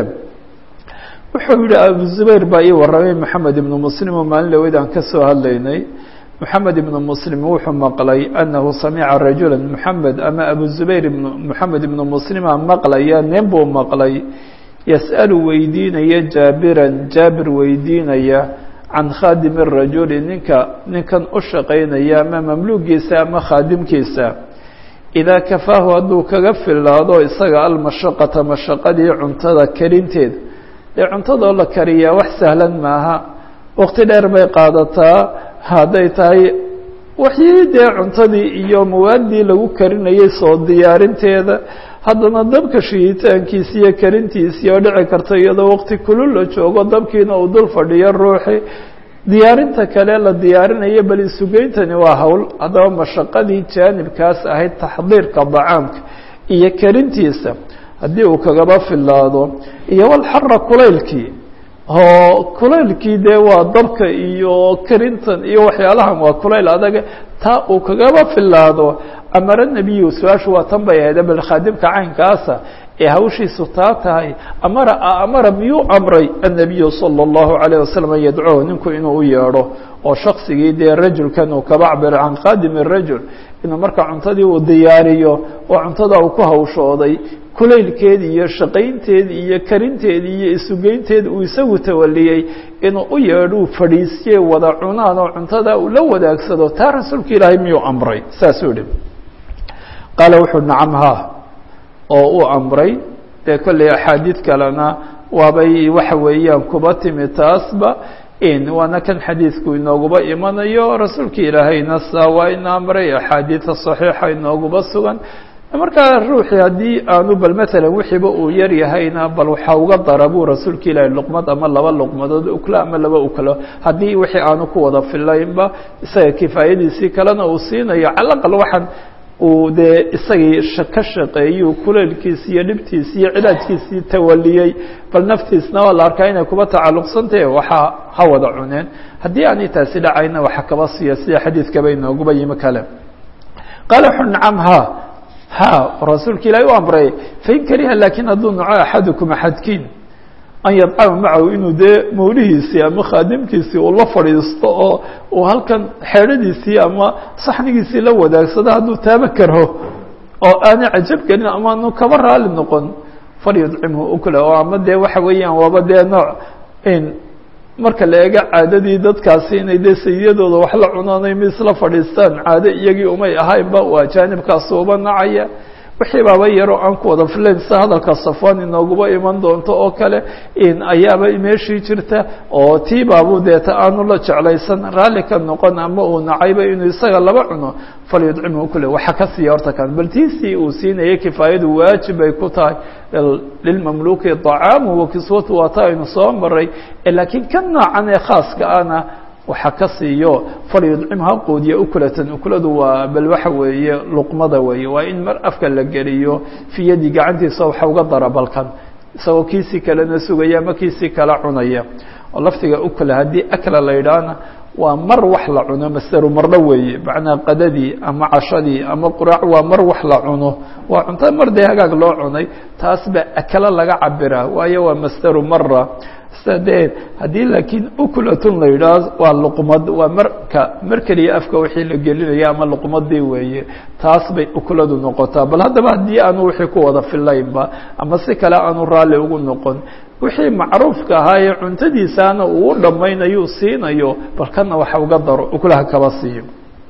wuxuu yihi abu zubayr baa ii warramay maxamed ibnu muslim oo maalin dhaweyd aan ka soo hadlaynay محمد بن مسلم wuxuu maqlay أنه سمعa رaجuلا محمد ama أبو زبير محمد بن مسلم maqlaya nin buu maqlay يسأل weydiinaya jaaبirا jaaبir weydiinaya can khاadim الرaجuل ninka ninkan u shaqaynaya ama mamluugiisa ama khaadimkiisa إذا kafaahu hadduu kaga filaado isaga almashaqaةa mashaqadii cuntada karinteed dee cuntadoo la kariyaa wax sahlan maaha waqti dheer bay qaadataa hadday tahay waxii dee cuntadii iyo mawaaddii lagu karinayay soo diyaarinteeda haddana dabka shiditaankiisi iyo karintiisii oo dhici karta iyadoo waqti kulul la joogo dabkiina uu dul fadhiyo ruuxi diyaarinta kale la diyaarinayo bal isugeyntani waa hawl haddaba mashaqadii jaanibkaas ahayd taxdiirka dacaamka iyo karintiisa haddii uu kagaba filaado iyo walxara kulaylkii oo kulaylkii dee waa dabka iyo karintan iyo waxyaalahan waa kulayl adaga taa uu kagaba filaado amara nebiyu su-aashu waa tan bay ahayd bal khaadimka caynkaasa ee hawshiisu taa tahay amara amara miyuu amray annabiyu sala allahu calayh wasalam an yadcuuhu ninku inuu u yeedho oo shaksigii dee rajulkan uu kaba cabiro can khaadim rajul inuu marka cuntadii uu diyaariyo oo cuntada uu ku hawshooday kulaylkeedii iyo shaqaynteedii iyo karinteedii iyo isugeynteeda uu isagu tawaliyey inuu u yeedhuu fadhiisiye wada cunaan oo cuntada uu la wadaagsado taa rasuulka ilaahay miyuu amray saasuu yihi qaala wuxuu nacam ha oo uu amray dee kolley axaadiid kalena waabay waxa weeyaan kuba timi taasba in waana kan xadiidku inooguba imanayo rasuulka ilaahayna saa waa ina amray axaadiida saxiixa inooguba sugan markaa ruuxii haddii aanu bal maalan wixiiba uu yar yahayna bal waxaa uga dara buu rasuulka ilaahay luqmad ama laba luqmadood uklo ama laba uklo haddii wixii aanu ku wada filaynba isaga kifaayadiisii kalena uu siinayo calaqal waxaan uu dee isagii ka shaqeeyuu kulaylkiisi iyo dhibtiisi iyo cilaajkiisii tawaliyey bal naftiisna waa la arkaa inay kuba tacalluqsantahe waxaa ha wada cuneen haddii aanay taasi dhacayna waxa kaba siiya sida xadiidkaba inooguba yimi kale qaala wuxu nacam ha ha rasuulka ilaahay u amray fain kariha laakiin hadduu naco axadukum axadkiin an yadcama macahu inuu dee mawlihiisii ama khaadimkiisii uu la fadhiisto oo uu halkan xeedhadiisii ama saxnigiisii la wadaagsado hadduu taaba karho oo aanay cajab gelin ama anu kaba raali noqon falyudcimhu ukla oo ama dee waxa weeyaan waaba dee nooc in marka la eego caadadii dadkaasi inay dee sayidadooda wax la cunaanay ma isla fadhiistaan caado iyagii umay ahaynba waa jaanibkaasi uba nacaya wixii baaba yaroo aan ku wada filayn sida hadalka safwan inooguba iman doonto oo kale in ayaaba meeshii jirta oo tii baabu deeta aanu la jeclaysan raalli ka noqon ama uu nacayba inuu isaga laba cuno falyudcimhu kule waxa ka siiya horta kan bal tiisii uu siinayay kifaayadu waajib ay ku tahay lilmamluuki طacaamu wa kiswatu waa taa aynu soo maray laakiin ka noocan ee khaaska ana waxa ka siiyo falyudcim ha quudiya ukulatan ukuladu waa bal waxa weeye luqmada weeye waa in mar afka la geliyo fi yadi gacantiisa waxa uga dara balkan isagoo kiisii kalena sugaya ama kiisii kala cunaya oo laftiga ukula haddii akla la yidhaahna waa mar wax la cuno masdaru marna weeye macnaa qadadii ama cashadii ama quraac waa mar wax la cuno waa cunto mar dee hagaag loo cunay taas baa akala laga cabiraa waayo waa masdaru mara sadee haddii laakiin ukulatun la yidhaah waa luqmad waa marka mar keliya afka wixii la gelinaya ama luqmadii weeye taas bay ukuladu noqotaa bal haddaba haddii aanu wixii ku wada filaynba ama si kale aanu raalli ugu noqon wixii macruufka ahaa ee cuntadiisaana uu dhammaynayo siinayo bal kana waxa uga daro ukulaha kaba siiyo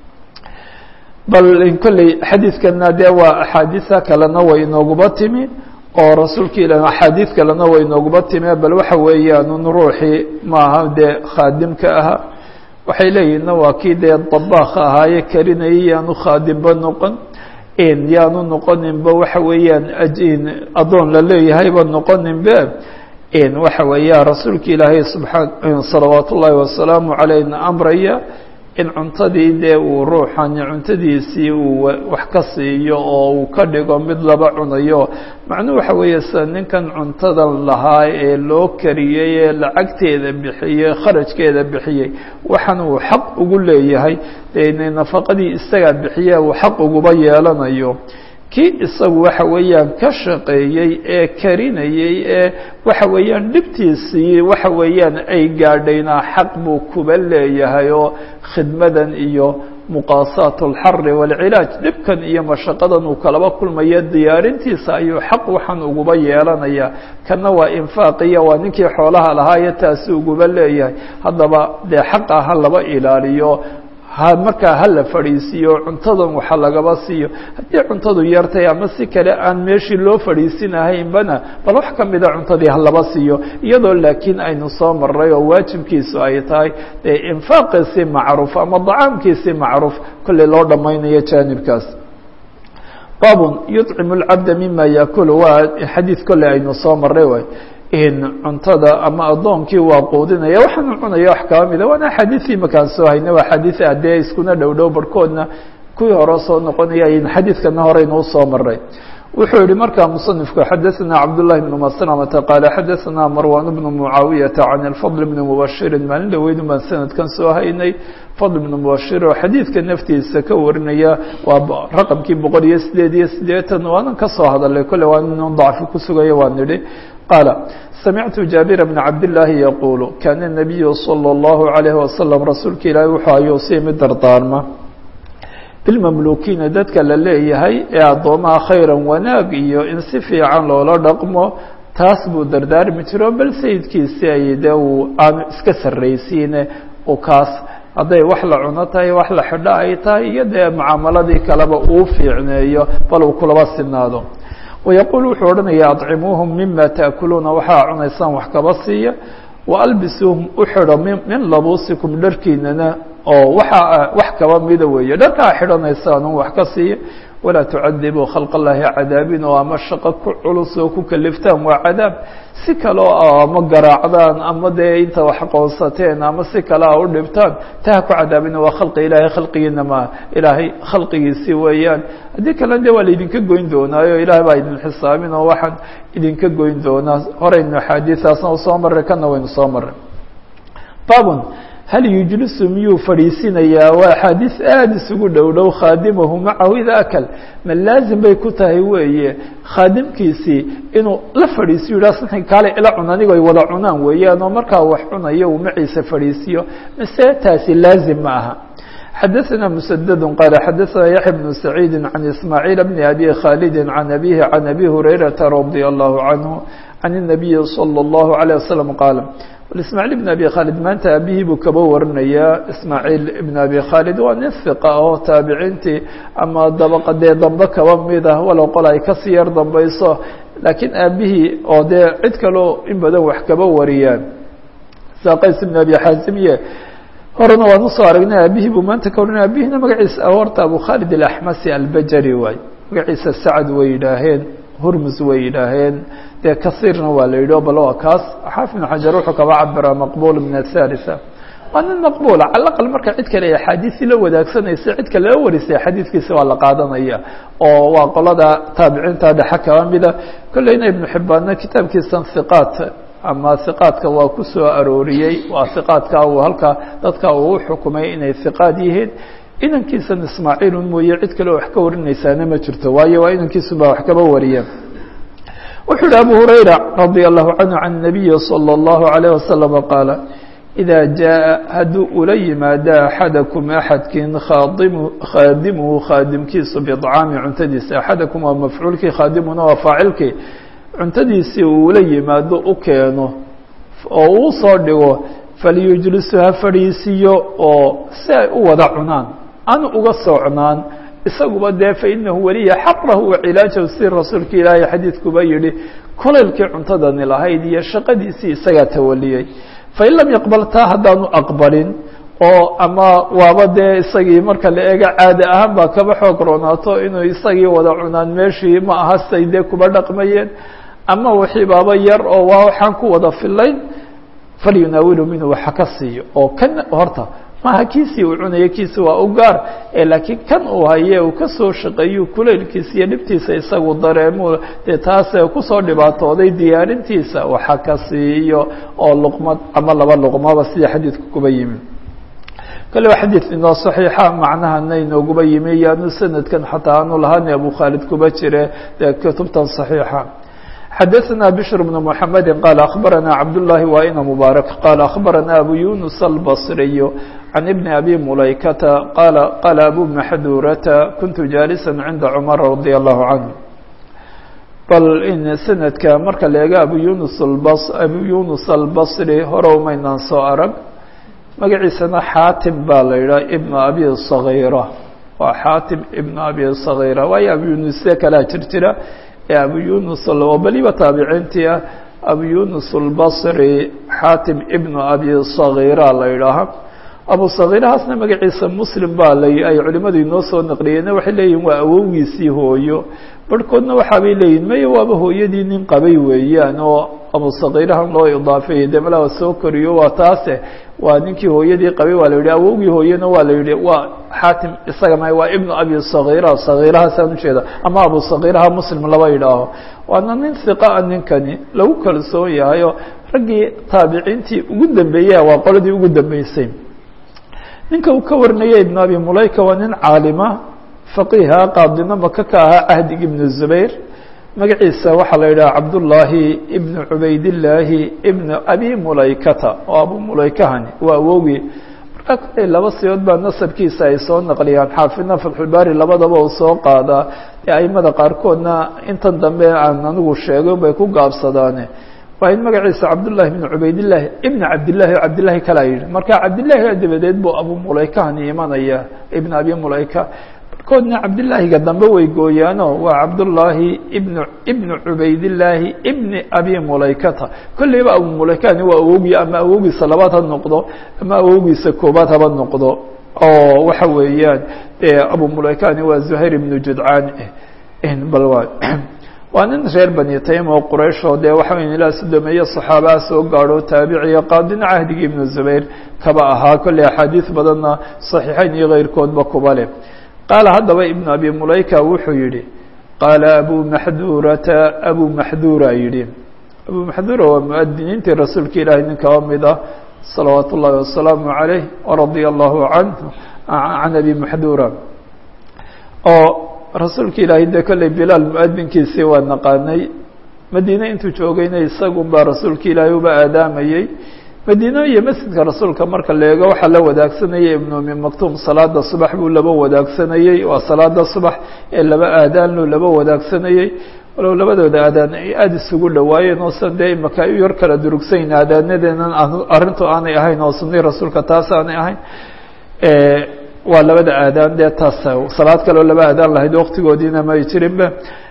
bal kolley xadiidkana dee waa axaadiisa kalena way inooguba timi oo rasuulka ilaah axaadiid kalena way inooguba timi bal waxa weeyaan un ruuxii maaha dee khaadimka ahaa waxay leeyihinna waa kii dee dabaakha ahaaye karinayay yaanu khaadimba noqon yaanu noqoninba waxa weeyaan adoon la leeyahayba noqoninbe waxa weeya rasuulka ilaahay subxaan salawaat ullaahi wasalaamu calayna amraya in cuntadii dee uu ruuxan cuntadiisii uu wax ka siiyo oo uu ka dhigo mid laba cunayo macnuhu waxa weeye sida ninkan cuntadan lahaa ee loo kariyey ee lacagteeda bixiyey kharajkeeda bixiyey waxaan uu xaq ugu leeyahay dee nafaqadii isagaa bixiye uu xaq uguba yeelanayo kii isagu waxa weeyaan ka shaqeeyey ee karinayey ee waxa weeyaan dhibtiisii waxa weeyaan ay gaadhaynaa xaq buu kuba leeyahay oo khidmadan iyo muqaasaat alxari waalcilaaj dhibkan iyo mashaqadan uu kalaba kulmayo diyaarintiisa ayuu xaq waxaan uguba yeelanaya kana waa infaaqiya waa ninkii xoolaha lahaa iyo taasi uguba leeyahay haddaba dee xaqa ha laba ilaaliyo ha markaa hala fadhiisiiyo cuntadan waxa lagaba siiyo haddii cuntadu yartay ama si kale aan meeshii loo fadhiisinahaynbana bal wax ka mida cuntadii halaba siiyo iyadoo laakiin aynu soo maray oo waajibkiisu ay tahay dee infaaqiisii macruuf ama dacaamkiisii macruuf kolley loo dhammaynayo jaanibkaas baabun yuطcimu اlcabda mima yakulu waa xadiid kolley aynu soo maray way in cuntada ama addoonkii waa quudinaya waxaanu cunaya wax kaba mida waana xadiiثii makaan soo hayna waa xadiiث adee iskuna dhow dhow barhkoodna kuwii hore soo noqonaya in xadiidkana horeynuu soo maray wuxuu yihi markaa muصنifku xadaثna cabdالlahi بن masلمةa qaala xadaثna marwan بن mucaawiyaةa can الfضل بn mubashiri maalin dhaweynu baan sanadkan soo haynay fضل بn mubashir oo xadiidka naftiisa ka warinaya waa raqمkii boqol iyo sideed iyo sideetan waanan ka soo hadalay kole waa inu ضacfi ku sugaya waan nidhi qaala samictu jaabir bna cabdالlaahi yaquulu kaana الnabiyu salى الlahu عalayه wasalam rasuulka ilaahi wuxuu ayuusii mid dardaarma bilmamluukiina dadka la leeyahay ee addoomaha khayran wanaag iyo in si fiican loola dhaqmo taas buu dardaarmi jiro bal sayidkiisi ay dee uu aanu iska sarraysiine u kaas hadday wax la cuno tahay wax la xidho ay tahay iyo dee mucaamaladii kaleba uu fiicneeyo bal uu kulaba sinaado wayaquul wuxuu odhanaya adcimuuhum mima taakuluuna waxaa cunaysaan wax kaba siiya waalbisuuhum u xidho min labuusikum dharkiinana oo waxa wax kaba mida weeye dharkaa xidhanaysaan un wax ka siiya walaa tucadibuu khalq اllahi cadaabin oo ama shaqo ku culus oo ku kaliftaan waa cadaab si kale oo ama garaacdaan ama dee inta wax qoonsateen ama si kale a u dhibtaan taa ku cadaabina waa khalqi ilaahay khalqigiina ma ilaahay khalqigiisi weeyaan haddii kalena de waa laidinka goyn doonaayo ilaahay baa idin xisaabin oo waxaan idinka goyn doonaa horeynu axaadiiaasna u soo maray kana waynu soo maray babun hal yujlisu miyuu fadhiisinayaa waa axaadiis aada isugu dhow dhow khaadimahu macahu ida akal ma laazim bay ku tahay weeye khaadimkiisii inuu la fadhiisiyo yidhah kaale ila cun anigo ay wada cunaan weeyaan oo markaa wax cunayo uu maciisa fadhiisiyo mase taasi laazim ma aha xadaثna mسdd qال xadaثna yaحya بن سacيid عan ismاعيل بn abi khاlid عan abihi عan abi هurayraةa radي الlahu عanه عan النabiyi slى الlahu عalيه waسلم qaal ismاعيل بn abi khاlid maanta abihii buu kaba warinayaa ismاعيل بn abi khاlid waa nin ثiqa oo taabiciintii ama dabaqadee dambe kaba mid ah walow qol ay kasii yar dambayso laakiin aabihii oo dee cid kaleo in badan wax kaba wariyaan sa qays بn abi xaazimiye horena waan usoo aragnay aabihii buu maanta ka warinaya abihiina magaciisa horta abu khaalid alaxmasi albajari waay magaciisa sacad way yidhaaheen hurmus way yidhaaheen dee kasiirna waa la yidhi o bal waa kaas xaafid ibn xajar wuxuu kaba cabiraa maqbul min athalitha waa nin maqbula cala aqal marka cid kale ay axaadiisii la wadaagsanaysa cid kale la warisay xadiidkiisa waa la qaadanaya oo waa qolada taabiciinta dhexe kaba mida kolleyna ibnu xibbaanna kitaabkiisan hiqaat ama hiqaadka waa ku soo arooriyey waa hiqaadka uu halkaa dadka uu xukumay inay hiqaad yihiin inankiisan ismaaciilun mooye cid kale oo wax ka warinaysaana ma jirto waayo waa inankiisu baa wax kaba wariya wuxuu hi abu hurayra radي الlahu canhu can الnabiyi slى الlahu عalيه waslم qaala إida jaaءa hadduu ula yimaado axadakum axadkiin khaadimuhu khaadimkiisu bطcaami cuntadiisa axadakum waa mafcuulkii khaadimuna waa faacilkii cuntadiisii uu ula yimaado u keeno oo uu soo dhigo falyujlisu ha fadhiisiyo oo si ay u wada cunaan an uga socnaan isaguba dee fainahu weliya xaqrahu wa cilaajahu si rasuulka ilaahay xadiidkuba yihi kulaylkii cuntadani lahayd iyo shaqadiisii isagaa tawaliyey fain lam yaqbal taa haddaanu aqbalin oo ama waaba dee isagii marka la eego caadi ahaan baa kaba xoog roonaato inuu isagii wada cunaan meeshii ma aha say dee kuba dhaqmayeen ama wixii baaba yar oo waa waxaan ku wada filayn falyunaawilu minhu waxa ka siiyo oo kan horta maaha kiisii uu cunayo kiisi waa u gaar ee laakiin kan uu haye uu ka soo shaqeeyo kulaylkiisa iyo dhibtiisa isagu dareemo dee taasee kusoo dhibaatooday diyaarintiisa waxa ka siiyo oo luqmad ama laba luqmaba sida xadiidku kuba yimi kale waa xadiid inoo saxiixa macnahana inooguba yimi yaanu sanadkan xataa aanu lahaani abu khaalid kuba jire dee kutubtan saxiixa xadaثna bشhr بن محamedi qال أخbarana cabdاللahi wa ina mubaarak qال أخbarana abu yunus الbصriy can ibn abi mulaykata qala qala abu maxdurata kuntu jaalisa cinda cmar radي الlahu canه bal in sanadka marka la eego abu yunus abu yunus albصri hore umaynaan soo arag magaciisana xaatim baa la yidhaha ibn abi صaغيra waa xaatim ibn abi صaغيra waayo abu yunuse kalaa jir jira abu yunus oo beliba taabiciintii ah abu yunus albصri xaatim ibnu abi صaغيra la yidhaaha abu صaغيrahaasna magaciisa muslim baa la ay culimadu inoo soo naqliyeen waxay leeyihin waa awowgiisii hooyo barhkoodna waxaabay leeyihin maya waaba hooyadii nin qabay weeyaan oo abu صaغيrahan loo idaafeeyey dee malaa soo koriyo waa taase waa ninkii hooyadii qabay waa la yidhi awowgii hooyana waa la yidhi waa xaatim isaga ma waa ibnu abi صaغيra صaغيrahaasaan ujeeda ama abu صaغيraha muslim laba yidhaaho waana nin hiqaa ninkani lagu kalsoon yahay oo raggii taabiciintii ugu dambeeya waa qoladii ugu dambeysay ninka uu ka warinaya ibn abi mulayka waa nin caalima faqiha qaadina maka ka ahaa cahdig ibn zubayr magaciisa waxaa la yidhaha cabdullaahi ibn cubaydillaahi ibn abi mulaykata oo abu mulaykahani waa awowgii markaa kale laba siyood baa nasabkiisa ay soo naqliyaan xaafidna fatxulbaari labadaba uu soo qaadaa ee aimada qaarkoodna intan dambe aan anigu sheegay bay ku gaabsadaane waa in magaciisa cabdullahi ibn cubaydillaahi ibn cabdillahi o cabdillahi kalaa yidhi marka cabdillahi dabadeed buu abu mulaykahani imanaya ibn abi mulayka koodna cabdillaahiga dambe way gooyaano waa cabdullaahi ibn ibn cubaydillaahi ibni abi mulaykata kolleyba abu mulaykani waa awowgii ama awowgiisa labaad ha noqdo ama awowgiisa koobaad haba noqdo oo waxa weeyaan abu mulaykani waa zuhayr ibnu judcaan bal waa waa nin reer bani taym oo quraysh oo dee waxa weya ilaa sodomeeye saxaabaha soo gaadho taabiciya qaadina cahdigii ibnu zubayr kaba ahaa kolley axaadiis badanna saxiixayn iyo keyrkoodba kuba leh qaala haddaba ibn abi mulayka wuxuu yihi qaala abu maxdurata abu maxdura yihi abu maxdura waa muadiniintii rasuulka ilaahay nin kaba mid ah salawaat ullahi wasalaamu عalayh waradia allahu canhu can abi maxdura oo rasuulka ilaahay dee kolley bilaal muadinkiisii waa naqaanay madiine intuu joogayna isagun baa rasuulka ilaahay uba aadaamayey madiine iyo masjidka rasuulka marka la eego waxaa la wadaagsanayay ibnu umi maktuum salaada subax buu laba wadaagsanayey waa salaada subax ee laba aadaanlu laba wadaagsanayey walow labadooda aadaan ay aada isugu dhawaayeen oosan dee imaka u yar kala durugsayn aadaanadeenan arrintu aanay ahayn oo sunii rasuulka taas aanay ahayn waa labada aadaan dee taas salaad kaleo laba aadaan lahayd waqtigoodiina may jirinba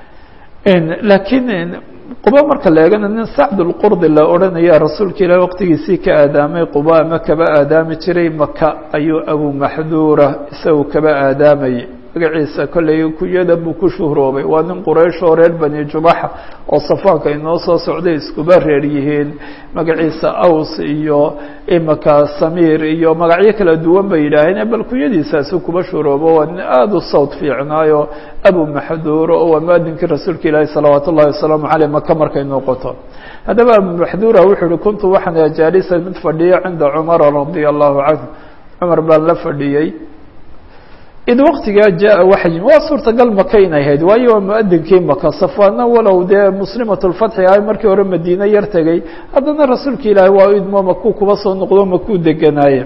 laakiin quba marka la eegana nin sacd lqurdi la odhanaya rasuulka ilaah waqtigiisii ka aadaamay quba ama kaba aadaami jiray maka ayuu abu maxdura isagu kaba aadaamayay magaciisa kolley kuyada buu ku shuhroobay waa nin quraysh oo reer bani jubaxa oo safaanka inoo soo socday iskuba reer yihiin magaciisa aws iyo imaka samiir iyo magacyo kala duwan bay yidhaaheen bal kuyadiisaasu kuba shuhroobo waa nin aada u sawt fiicnaayo abu maxdura oo waa muadinkii rasuulka ilaahi salawaat ullahi wasalaamu caleyh maka markay noqoto haddaba abu maxdura wuxuu uhi kuntu waxaan jaalisan mid fadhiya cinda cumara radia allahu canhu cumar baan la fadhiyey id waqtigaa jaa waxa yimi waa suurtagal maka inay ahayd waayo waa muadinkii maka safwaana walow dee muslimat lfatxi ahay markii hore madiine yar tegay haddana rasuulka ilaahi waa idmo makuu kuba soo noqdo makuu deganaaye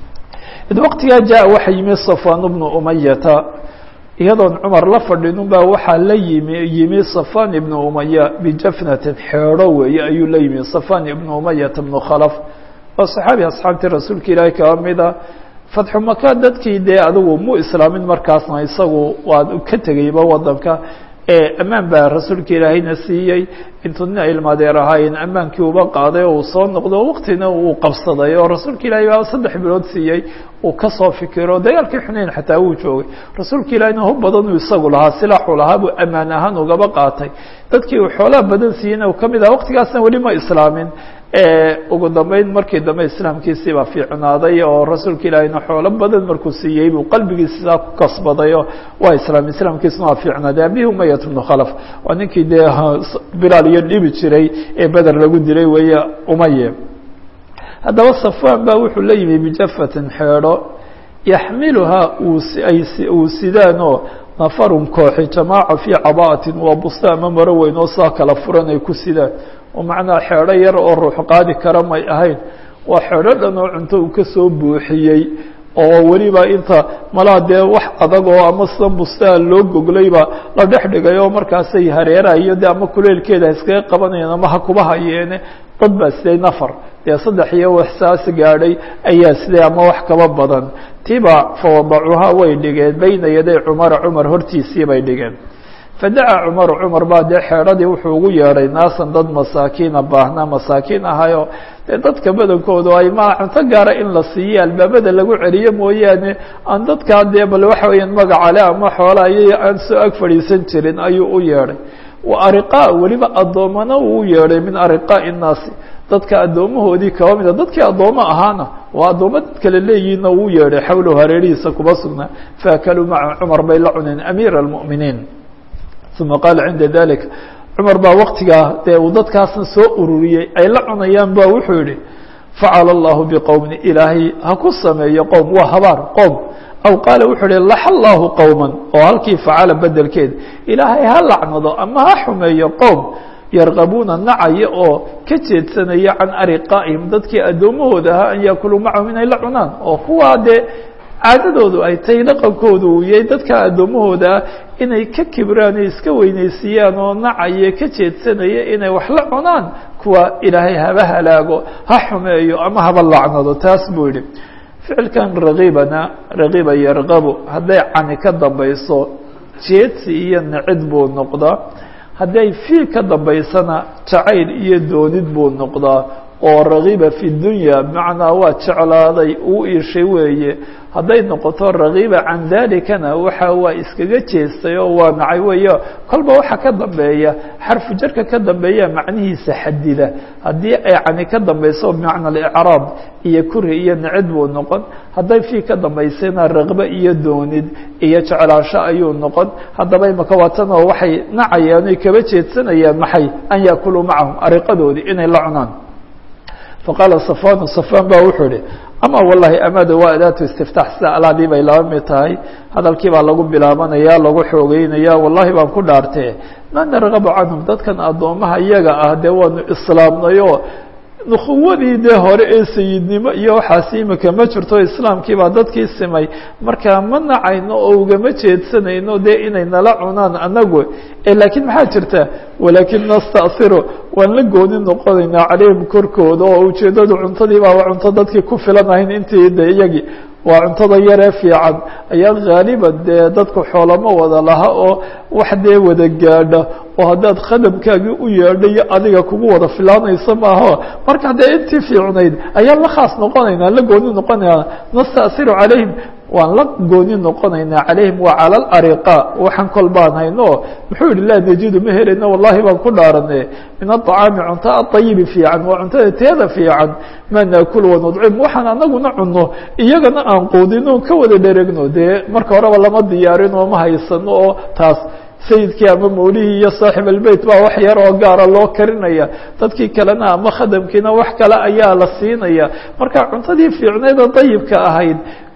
id waqtigaa jaa waxa yimi safwaan bnu umayata iyadoon cumar la fadhin unbaa waxaa la yimi yimi safan ibnu umaya bijafnatin xeedho weeye ayuu la yimi safan ibnu umayata bnu khalaf oo saxaabi asxaabtii rasuulka ilaahi kaa mida fatxu maka dadkii dee adigu mu islaamin markaasna isagu waa ka tegayba wadanka ee ammaan baa rasuulka ilaahayna siiyey intuu nin ilmaadeer ahaayeen ammaankii uba qaaday oo uu soo noqdo waqtina uu qabsaday oo rasuulka ilaahay baa saddex bilood siiyey uu kasoo fikiro dagaalkii xunayn xataa uu joogay rasuulka ilaahayna hub badan uu isagu lahaa silaaxu lahaa buu ammaan ahaan ugaba qaatay dadkii uu xoolaha badan siiyeyna uu kamid aha waqtigaasna weli ma islaamin ugu dambeyn markii dambe islaamkiisii baa fiicnaaday oo rasuulka ilaahayna xoolo badan markuu siiyey buu qalbigiisa ku kasbaday oo waa islaam islaamkiisna waa fiicnaaday abihi umayat bnu khalaf waa ninkii dee bilaal iyo dhibi jiray ee beder lagu dilay weeye umaye haddaba safwan baa wuxuu la yimi bijafatin xeedho yaxmiluhaa uu sidaanoo nafarun kooxi jamaaca fii caba'atin waa busta ama maro weyn oo saa kala furan ay ku sidaan oo macnaa xeedho yar oo ruux qaadi kara may ahayn waa xeedho dhan oo cunto uu kasoo buuxiyey oo weliba inta malaa dee wax adag oo ama sidan bustaa loo goglayba la dhex dhigay oo markaasay hareerayo de ama kuleelkeeda iskaga qabanayeen ama ha kuba hayeene dad baa siday nafar dee saddex iyo waxsaas gaadhay ayaa siday ama wax kaba badan tiba fawadacuhaa way dhigeen bayna yaday cumara cumar hortiisii bay dhigeen fadacaa cumaru cumar baa dee xeedhadii wuxuu ugu yeedhay naasan dad masaakiina baahnaa masaakiin ahayo dee dadka badankoodu ay maa cunto gaara in la siiyo albaabada lagu celiyo mooyaane aan dadkaa dee bal waxa weeyaan magacale ama xoola ayay aan soo ag fadhiisan jirin ayuu u yeedhay wa ariqaa weliba addoomana uu u yeedhay min ariqaa'i innaasi dadka addoomahoodii kaba mida dadkii addoommo ahaana waa addoommo dad kale leeyihiinna uu yeedhay xawlow hareerihiisa kuma sugnaa faakaluu maca cumar bay la cuneen amiira almu'miniin uma qaala cinda dalik cumar baa waktigaa dee uu dadkaasna soo ururiyey ay la cunayaan ba wuxuu yihi facala allahu biqowmin ilaahay ha ku sameeyo qowm waa habaar qowm aw qaala wuxuu ihi laxa allahu qowman oo halkii facala bedelkeeda ilaahay ha lacnado ama ha xumeeyo qowm yarqabuuna nacaya oo ka jeedsanaya can ariqaa'ihim dadkii addoommahooda ahaa an yaakuluu macahum inay la cunaan oo kuwaa dee caadadoodu ay tahay dhaqankoodu uu yahay dadka addoommahooda inay ka kibraan o iska weynaysiiyaan oo nacaya ka jeedsanaya inay wax la cunaan kuwa ilaahay haba halaago ha xumeeyo ama haba lacnado taas buu yihi ficilkan rakiibana rakiiba yarqabu hadday cani ka dambayso jeedsi iyo nicid buu noqdaa hadday fii ka dambaysana jacayl iyo doonid buu noqdaa oo rakiiba fi dunya bimacnaa waa jeclaaday uu iishay weeye hadday noqoto rakiiba can dalikana waxa waa iskaga jeestay oo waa nacay weeyo kolba waxa ka dambeeya xarfu jarka ka dambeeya macnihiisa xadida haddii ay cani ka dambayso bimacna alicraab iyo kuri iyo nicid buu noqon hadday fii ka dambaysana raqbe iyo doonid iyo jeclaasho ayuu noqon haddaba imaka waatan oo waxay nacayaan oy kaba jeedsanayaan maxay an yaakuluu macahum ariqadoodii inay la cunaan faqaala safwan safwan ba wuxuu ihi ama wallahi amada waa adaatu istiftax sida alaadii bay laba mid tahay hadalkii baa lagu bilaabanaya lagu xoogeynaya wallahi baan ku dhaartee ma nargaba canhum dadkan addoomaha iyaga ah dee waanu islaamnayo nukuwadii dee hore ee sayidnimo iyo waxaasi imika ma jirto islaamkii baa dadkii simay markaa ma nacayno oo ugama jeedsanayno dee inay nala cunaan anagu laakiin maxaa jirta walaakin nastasiru waan la gooni noqonaynaa calayhim korkooda oo ujeedadu cuntadii baa cunto dadkii ku filan ahayn intii de iyagii waa cuntada yaree fiican ayaa haaliban dee dadku xoolama wada laha oo wax dee wada gaadha oo haddaad khadamkaagii u yeedha iyo adiga kugu wada filaanayso maaho marka dee intii fiicnayd ayaan la khaas noqonaynaa la gooni noqonaynaa nastasiru calayhim waan la gooni noqonaynaa calayhim wa cala alariqa waxaan kol baan hayno muxuu yihi laa najidu ma helayno wallahi baan ku dhaarane min aطacaami cunto aayibi fiican waa cuntada teeda fiican ma naakul wanudcim waxaan anaguna cunno iyagana aan quudino ka wada dheregno dee marka horeba lama diyaarin oo ma haysano oo taas sayidkii ama mawlihii iyo saaxib albeyt baa wax yar oo gaara loo karinaya dadkii kalena ama khadamkiina wax kale ayaa la siinaya marka cuntadii fiicneeda dayibka ahayd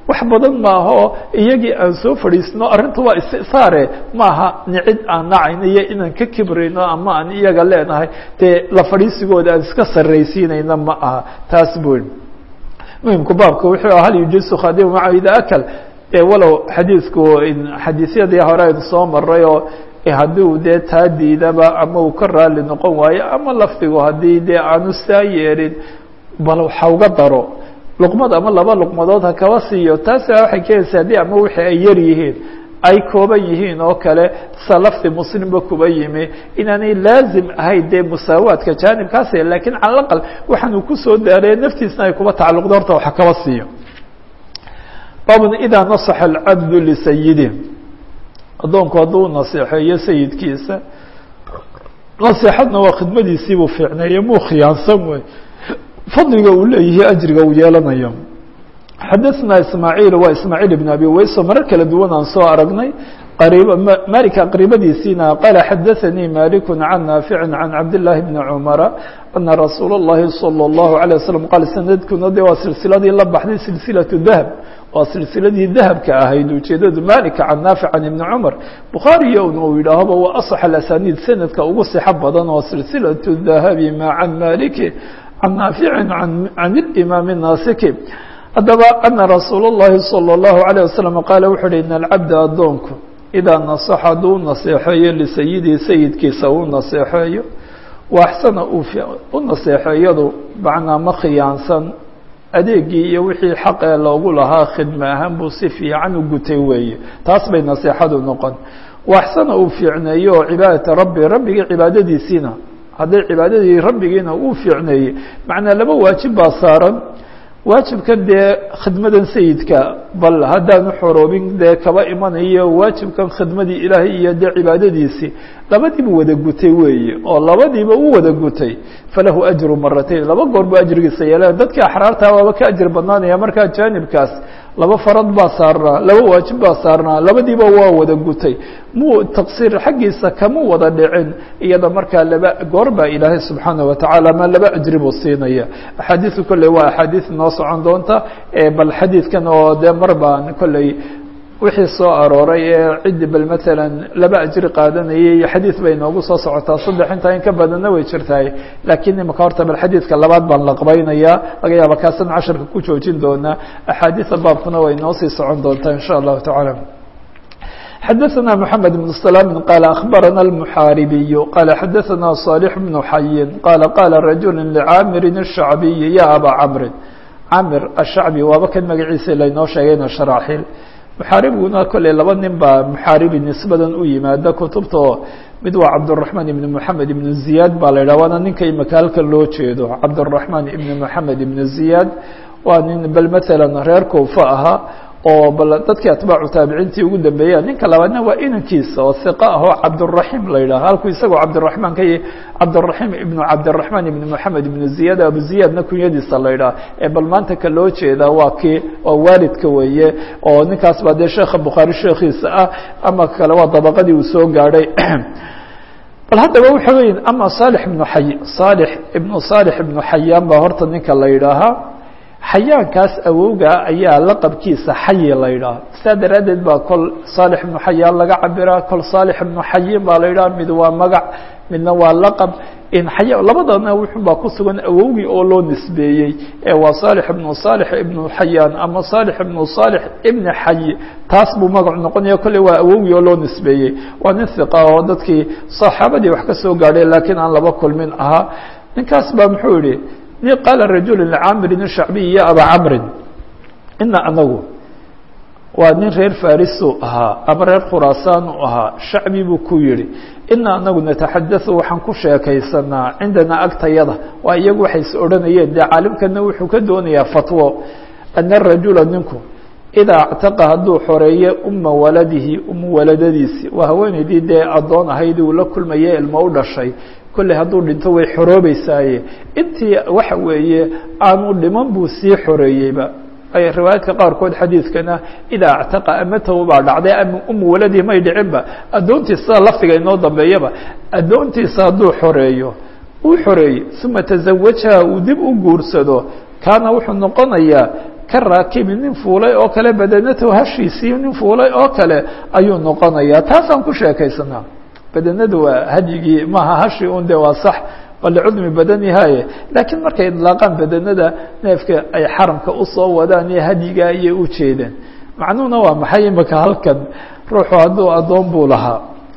wax badan maaha oo iyagii aan soo fadhiisno arrinta waa istisaare maaha nicid aan nacayno iyo inaan ka kibrayno ama aan iyaga leenahay dee la fadhiisigooda aan iska sarraysiinayna ma aha taas buu muhimku baabka wuxuu hal yujisu khadimu maca ida akal walow xadiidku xadiisyadii hore aynu soo maray oo haddii dee taa diidaba ama uu ka raali noqon waayo ama lafdigu haddii dee aanu saa yeelin bal waxa uga daro luqmad ama laba luqmadood ha kaba siiyo taasa waxay keenaysaa haddii ama wixii ay yar yihiin ay kooban yihiin oo kale sa lafdi muslimba kuba yimi inaanay laazim ahayn dee musaawaadka jaanibkaas lakiin cala aqal waxaanu kusoo daaree naftiisna ay kuba tacalluqdo horta waxa kaba siiyo baabun idaa nasaxa alcabdu lisayidih addoonku hadduu naseexeeyo sayidkiisa naseexadna waa khidmadiisiibuu fiicneeye muu khiyaansan wey fadliga uu leeyahay ajriga uu yeelanayo xadaثna ismaaعiil waa ismaaعiil ibn abi wayso marar kala duwan aan soo aragnay malika qariibadiisiina qaala xadaثanii malik can naafici can cabdالlahi bni cumara ana rasuul الlahi salى الlahu عalيه waslم qaal sanadkuna de waa silsiladii la baxday silsilaة dahab waa silsiladii dahabka ahayd ujeedadu malika can naafic can ibni cumar bukhaariyo un uu yidhaahba waa aصx alasaniid sanadka ugu sixo badan oo silsilaة dahabi ma can maliki can naafici can imaam الnaasiki haddaba ana rasuul الlahi salى الlahu عalيه waslم qaala wuxu uhi in alcabda addoonku idaa nasaxa hadduu naseexeeyo lisayidii sayidkiisa uu naseexeeyo waaxsana u naseexeeyadu macnaa ma khiyaansan adeegii iyo wixii xaqee loogu lahaa khidme ahaan buu si fiican u gutay weeye taas bay naseexadu noqon waaxsana uu fiicneeyo oo cibaadata rabbi rabbigii cibaadadiisiina hadday cibaadadii rabbigiina uu fiicneeyey macnaa laba waajib baa saaran waajibkan dee khidmadan sayidka bal haddaanu xoroobin dee kaba imanayo waajibkan khidmadii ilaahay iyo dee cibaadadiisii labadiiba wada gutay weeye oo labadiiba u wada gutay falahu ajru maratayn laba goor buu ajrigiisa yeelan dadkii axraartaa waaba ka ajir badnaanaya markaa jaanibkaas laba farad baa saarnaa laba waajib baa saarnaa labadiiba waa wada gutay muu taqsiir xaggiisa kama wada dhicin iyada markaa laba goor baa ilaahay subxaanaه watacaala ma laba ajri buu siinaya axaadiisu kolley waa axaadiis noo socon doonta bal xadiidkan oo dee mar baan kolley wixii soo arooray ee ciddi bal maalan laba ajri qaadanayay iyo xadiid bay noogu soo socotaa saddex intaa in ka badanna way jirtahay laakiin imaka horta bal xadiidka labaad baan laqbaynayaa laga yaaba kaasan casharka ku joojin doonaa axaadiida baabkuna way noo sii socon doontaa in sha allahu tacaala xadaثna mحamed بن سلام qال أخbarana المحاaribiي qال xadaثna صالح بن xayin qala qala rajul لcاamiri الشhacbiyi ya abا cmri camir الshacbi waaba kan magaciisa laynoo sheegayna sharaaxil muxaaribiguna kolley laba nin baa muxaaribi nisbadan u yimaada kutubta oo mid waa cabdالرaحman ibn mحamed ibn زiyaad baa la yidhah waana ninka imaka halkan loo jeedo cabdالرaحman ibn mحamed ibn زiyaad waa nin bal mثalا reer kuufa ahaa oo bal dadkii atbaacu taabiciintii ugu dambeeya ninka labaadna waa inankiisa oo hiqa ah oo cabdالرaحim la yidhaha halkuu isagoo cabdالرaحman ka yahy cabdالرaحim ibn cabdالرaحman ibn mحamed ibn زiyaad abu ziyaadna kunyadiisa la yidhaha ee bal maanta ka loo jeeda waa kii waa waalidka weeye oo ninkaas baa dee sheekha bukhaari sheekhiisa ah ama kale waa dabaqadii uu soo gaadhay bal haddaba waxa weya ama صالح ibnu xay صالح ibnu صالح ibnu xayaan baa horta ninka la yidhaahaa xayaankaas awowga ayaa laqabkiisa xayi la yidhaha saa daraaddeed baa kol صالح ibnu xayaan laga cabiraa kol صالح ibnu xayin baa la yidhaha mid waa magac midna waa laqab in xaya labadana wuxun baa ku sugan awowgii oo loo nisbeeyey ee waa صالح ibnu صالح ibnu xayaan ama صالح ibnu صالح ibn xayi taas buu magac noqonaya kolley waa awowgii oo loo nisbeeyey waa nin hiqa oo dadkii saxaabadii wax ka soo gaadhay laakiin aan laba kulmin ahaa ninkaas baa muxuu yihi ni qaala rajul lcamirin الshacbiyi ya aba camrin ina anagu waa nin reer farisu ahaa ama reer khuraasaan u ahaa shacbi buu ku yihi ina anagu nataxadaثu waxaan ku sheekaysanaa cindana agtayada waa iyagu waxay is odhanayeen dee caalimkana wuxuu ka doonayaa fatwo ana rajula ninku idaa actaqa hadduu xoreeyo uma waladihi uma waladadiisi waa haweenaydii dee addoon ahayd uu la kulmaya ilmo u dhashay kolley hadduu dhinto way xoroobeysaaye intii waxa weeye aanu dhiman buu sii xoreeyeyba ay riwaayaadka qaarkood xadiidkana idaa actaqa amatahu baa dhacday ama umu waladihi may dhicinba addoontiisa lafdiga inoo dambeeyaba addoontiisa hadduu xoreeyo uu xoreeyey uma taزawajaha uu dib u guursado kaana wuxuu noqonayaa ka raakibi nin fuulay oo kale badanatahu hashiisii nin fuulay oo kale ayuu noqonayaa taasaan ku sheekaysanaa badanadu waa hadyigii maaha hashi un de waa sax bal licudmi badanihaye laakiin markay idlaaqaan badanada neefka ay xaramka usoo wadaan iyo hadyiga ayay u jeedeen macnuhuna waa maxay imaka halkan ruuxu hadduu addoon buu lahaa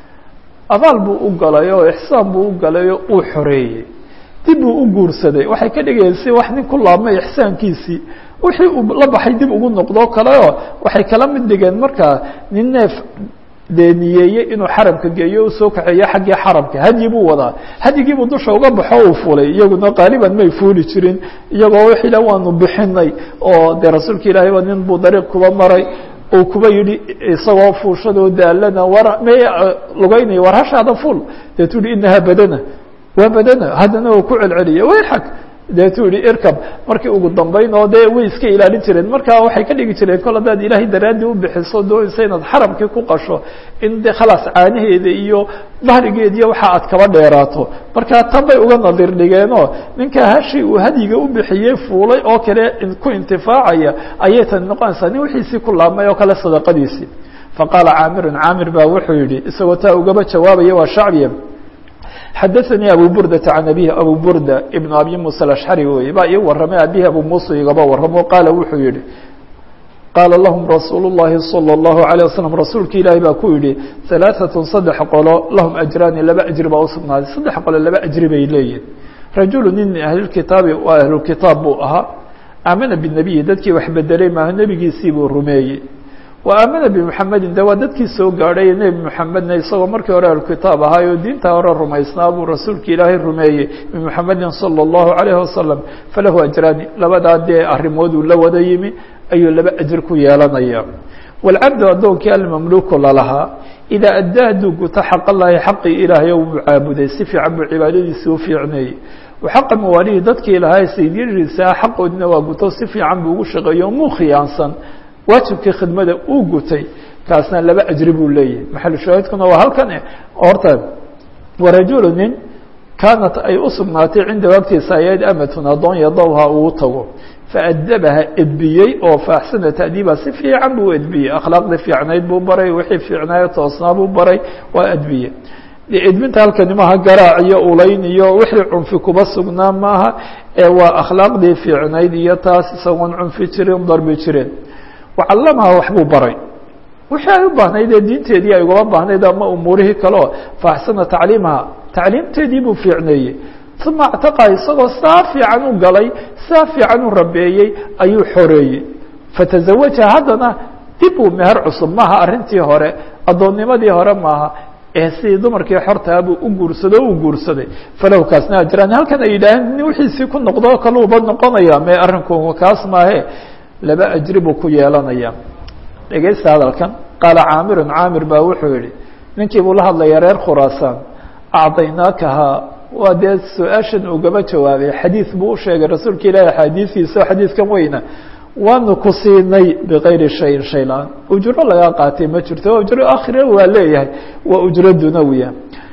abaal buu u galay oo ixsaan buu u galay oo uu xoreeyey dib buu u guursaday waxay ka dhigayeen si wax nin ku laabmay ixsaankiisii wixii uu la baxay dib ugu noqdoo kale oo waxay kala mid dhigeen markaa nin neef deeniyeeyey inuu xaramka geeyo u soo kaxeeyo xaggii xaramka hadyi buu wadaa hadyigiibuu dusha uga baxo uu fulay iyaguna qaaliban may fuuli jirin iyagoo wixii la waanu bixinay oo dee rasuulka ilaahay ba nin buu dariiq kuba maray uu kuba yidhi isagoo fuushadoo daalana war may lugaynaya war hashaada ful deetuu yihi inahaa badana waa badana haddana uu ku celceliya way xag deetuu yihi irkab markii ugu dambayn oo dee way iska ilaalin jireen marka waxay ka dhigi jireen kol haddaad ilaahay daraaddii u bixiso doonaysa inaad xaramkii ku qasho in de khalaas caanaheeda iyo dahrigeed iyo waxa aad kaba dheeraato marka tan bay uga nadir dhigeenoo ninka hashi uu hadyiga u bixiyey fuulay oo kale ku intifaacaya ayay tan noqonaysaa nin wixiisii ku laabmay oo kale sadaqadiisii faqaala caamirun caamir baa wuxuu yidhi isagoo taa ugaba jawaabaya waa shacbiya xadaثnي abu burdة عan abihi abu burda ibn abi muسى aلأشxari wey baa ii waramay abihi abu muسى igaba waramo qaala wuxuu yihi qaala lahum rasuul الlahi salى الlahu عalيه waslم rasuulka ilaahi baa ku yihi ثaلaaثaة saddex qolo lahum ajraani laba ajri baa usugnaaday saddex qolo laba ajri bay leeyihin rajulu nin ahlukitaabi waa ahlukitaab buu ahaa aamana bالnebiyi dadkii wax bedelay maaha nebigiisii buu rumeeyey وaamana bمحamedi de waa dadkii soo gaadhay nebi mحamedna isagoo markii hore alkitaab ahaay oo diinta hore rumaysnaa buu rasuulka ilaahay rumeeyey bمحamedi salى الlahu عalيه wasaلم falahu ajraani labadaa dee arimooduu la wada yimi ayuu laba ajir ku yeelanaya wاlcabdu addoonkii almamluku lalahaa idaa addaa hadduu guto xaq allahi xaqii ilaahay o uu caabuday si fiican buu cibaadadiisii u fiicneeyey waxaqa mawaalihi dadkii lahaa saydyadiisa xaqoodina waa guto si fiican buu ugu shaqeeyo muu khiyaansan waajibkii khidmada uu gutay kaasna laba ajri buu leeyahay maxalu shaahidkuna waa halkan horta warajulu nin kaanat ay u sugnaatay cinda wagtiisa ayayd amatun addoon yadowha uu tago faadabaha edbiyey oo faaxsana ta'diiba si fiican buu edbiyey akhlaaqdii fiicnayd buu baray wixii fiicnaayo toosnaa buu baray waa edbiye edbinta halkani maaha garaac iyo ulayn iyo wixii cunfi kuba sugnaa maaha ee waa akhlaaqdii fiicnayd iyo taas isagoon cunfi jirin darbi jireen wacallamaha waxbuu baray wixii ay u baahnayd ee diinteedii ay ugaba baahnayd ama umuurihii kaleo faaxsana tacliimaha tacliimteedii buu fiicneeyey uma actaqa isagoo saa fiican u galay saa fiican u rabeeyey ayuu xoreeyey fatazawaja haddana dib uu meher cusub maaha arrintii hore addoonnimadii hore maaha ee sidii dumarkii xortaa buu u guursado u guursaday falahu kaasna ajraan halkan ay yidhaaheen nin wixiisii ku noqdoo kaluuba noqonaya me arrinku kaas maahe laba ajri buu ku yeelanaya dhegeysta hadalkan qaala caamirun caamir baa wuxuu yihi ninkii buu la hadlaya reer khuraasaan acdaynaakahaa waa dee su-aashan ugaba jawaabay xadiid buu u sheegay rasuulka ilaahi axaadiistiisa oo xadiidkan weyna waanu ku siinay bikayri shayin shay la-aan ujro lagaa qaatay ma jirto ujro akhira waa leeyahay waa ujro dunawiya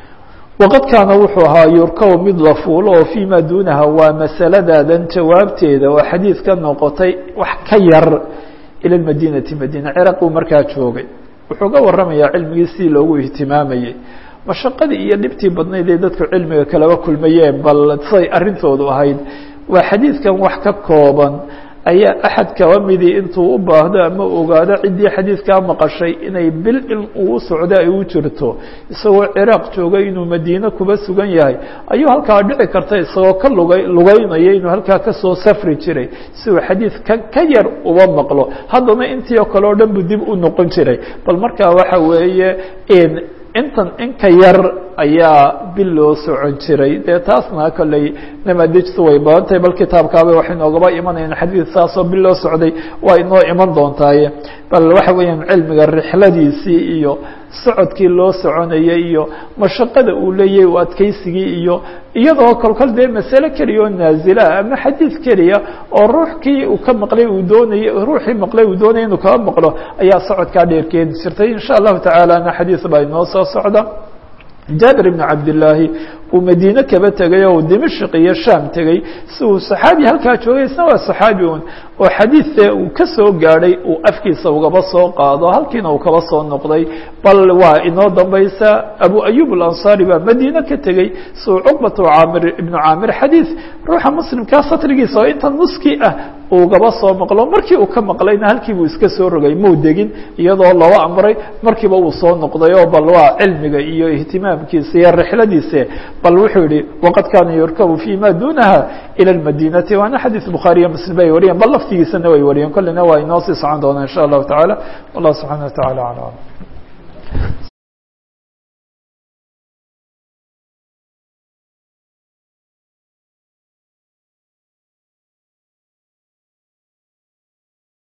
waqad kaana wuxuu ahaa yurkaw mid la fuulo oo fii ma duunaha waa masaladaadan jawaabteeda oo xadiid ka noqotay wax ka yar ila madinati madiina ciraaq uu markaa joogay wuxuu ga waramayaa cilmigii sidii loogu ihtimaamayey mashaqadii iyo dhibtii badnayd ee dadku cilmiga kalaba kulmayeen bal say arrintoodu ahayd waa xadiidkan wax ka kooban ayaa axad kaba midii intuu u baahdo ama ogaado ciddii xadiidkaa maqashay inay bil in uu socdo ay u jirto isagoo ciraaq joogay inuu madiine kuba sugan yahay ayuu halkaa dhici karta isagoo ka lugay lugeynaya inuu halkaa kasoo safri jiray si uu xadiid ka ka yar uba maqlo haddana intii oo kale o dhan buu dib u noqon jiray bal markaa waxa weeye intan in ka yar ayaa bil loo socon jiray dee taasna kolley namadejtu way badan tahay bal kitaabkaaba waxay noogaba imanayaan xadiid saasoo bil loo socday waa inoo iman doontaaye bal waxa weeyaan cilmiga rixladiisii iyo socodkii loo soconayay iyo mashaqada uu leeyahay u adkeysigii iyo iyadoo kolkol dee masale keliya oo naazila ama xadiid keliya oo ruuxkii uu ka maqlay uu doonayay ruuxii maqlay uu doonaya inuu kaba maqlo ayaa socodkaa dheer keeni jirtay insha allahu tacaalana xadiid baa inoo soo socda jaabir ibn cabdillaahi uu madiine kaba tegay oo dimashq iyo shaam tegey si uu saxaabi halkaa joogay isna waa saxaabi un oo xadiidee uu ka soo gaadhay uu afkiisa ugaba soo qaado halkiina uu kaba soo noqday bal waa inoo dambaysa abu ayub alansaari baa madiine ka tegey si uu cuqbatu caamir ibnu caamir xadiid ruuxa muslimkaa satrigiisa oo inta nuski ah ugaba soo maqlo markii uu ka maqlayna halkii buu iska soo rogay muu degin iyadoo loo amray markiiba uu soo noqday oo bal waa cilmiga iyo ihtimaamkiisa iyo rixladiisa bal wuxuu yihi waqad kaana yurkabu fi ma dunaha ilى اmadinati waana xadiiث bukhaariya muslim bay wariyeen bal laftigiisana way wariyeen kollina waa inoo sii socon doonaa in shaء allahu taعalى wallah subحana wa taعalى aعlam.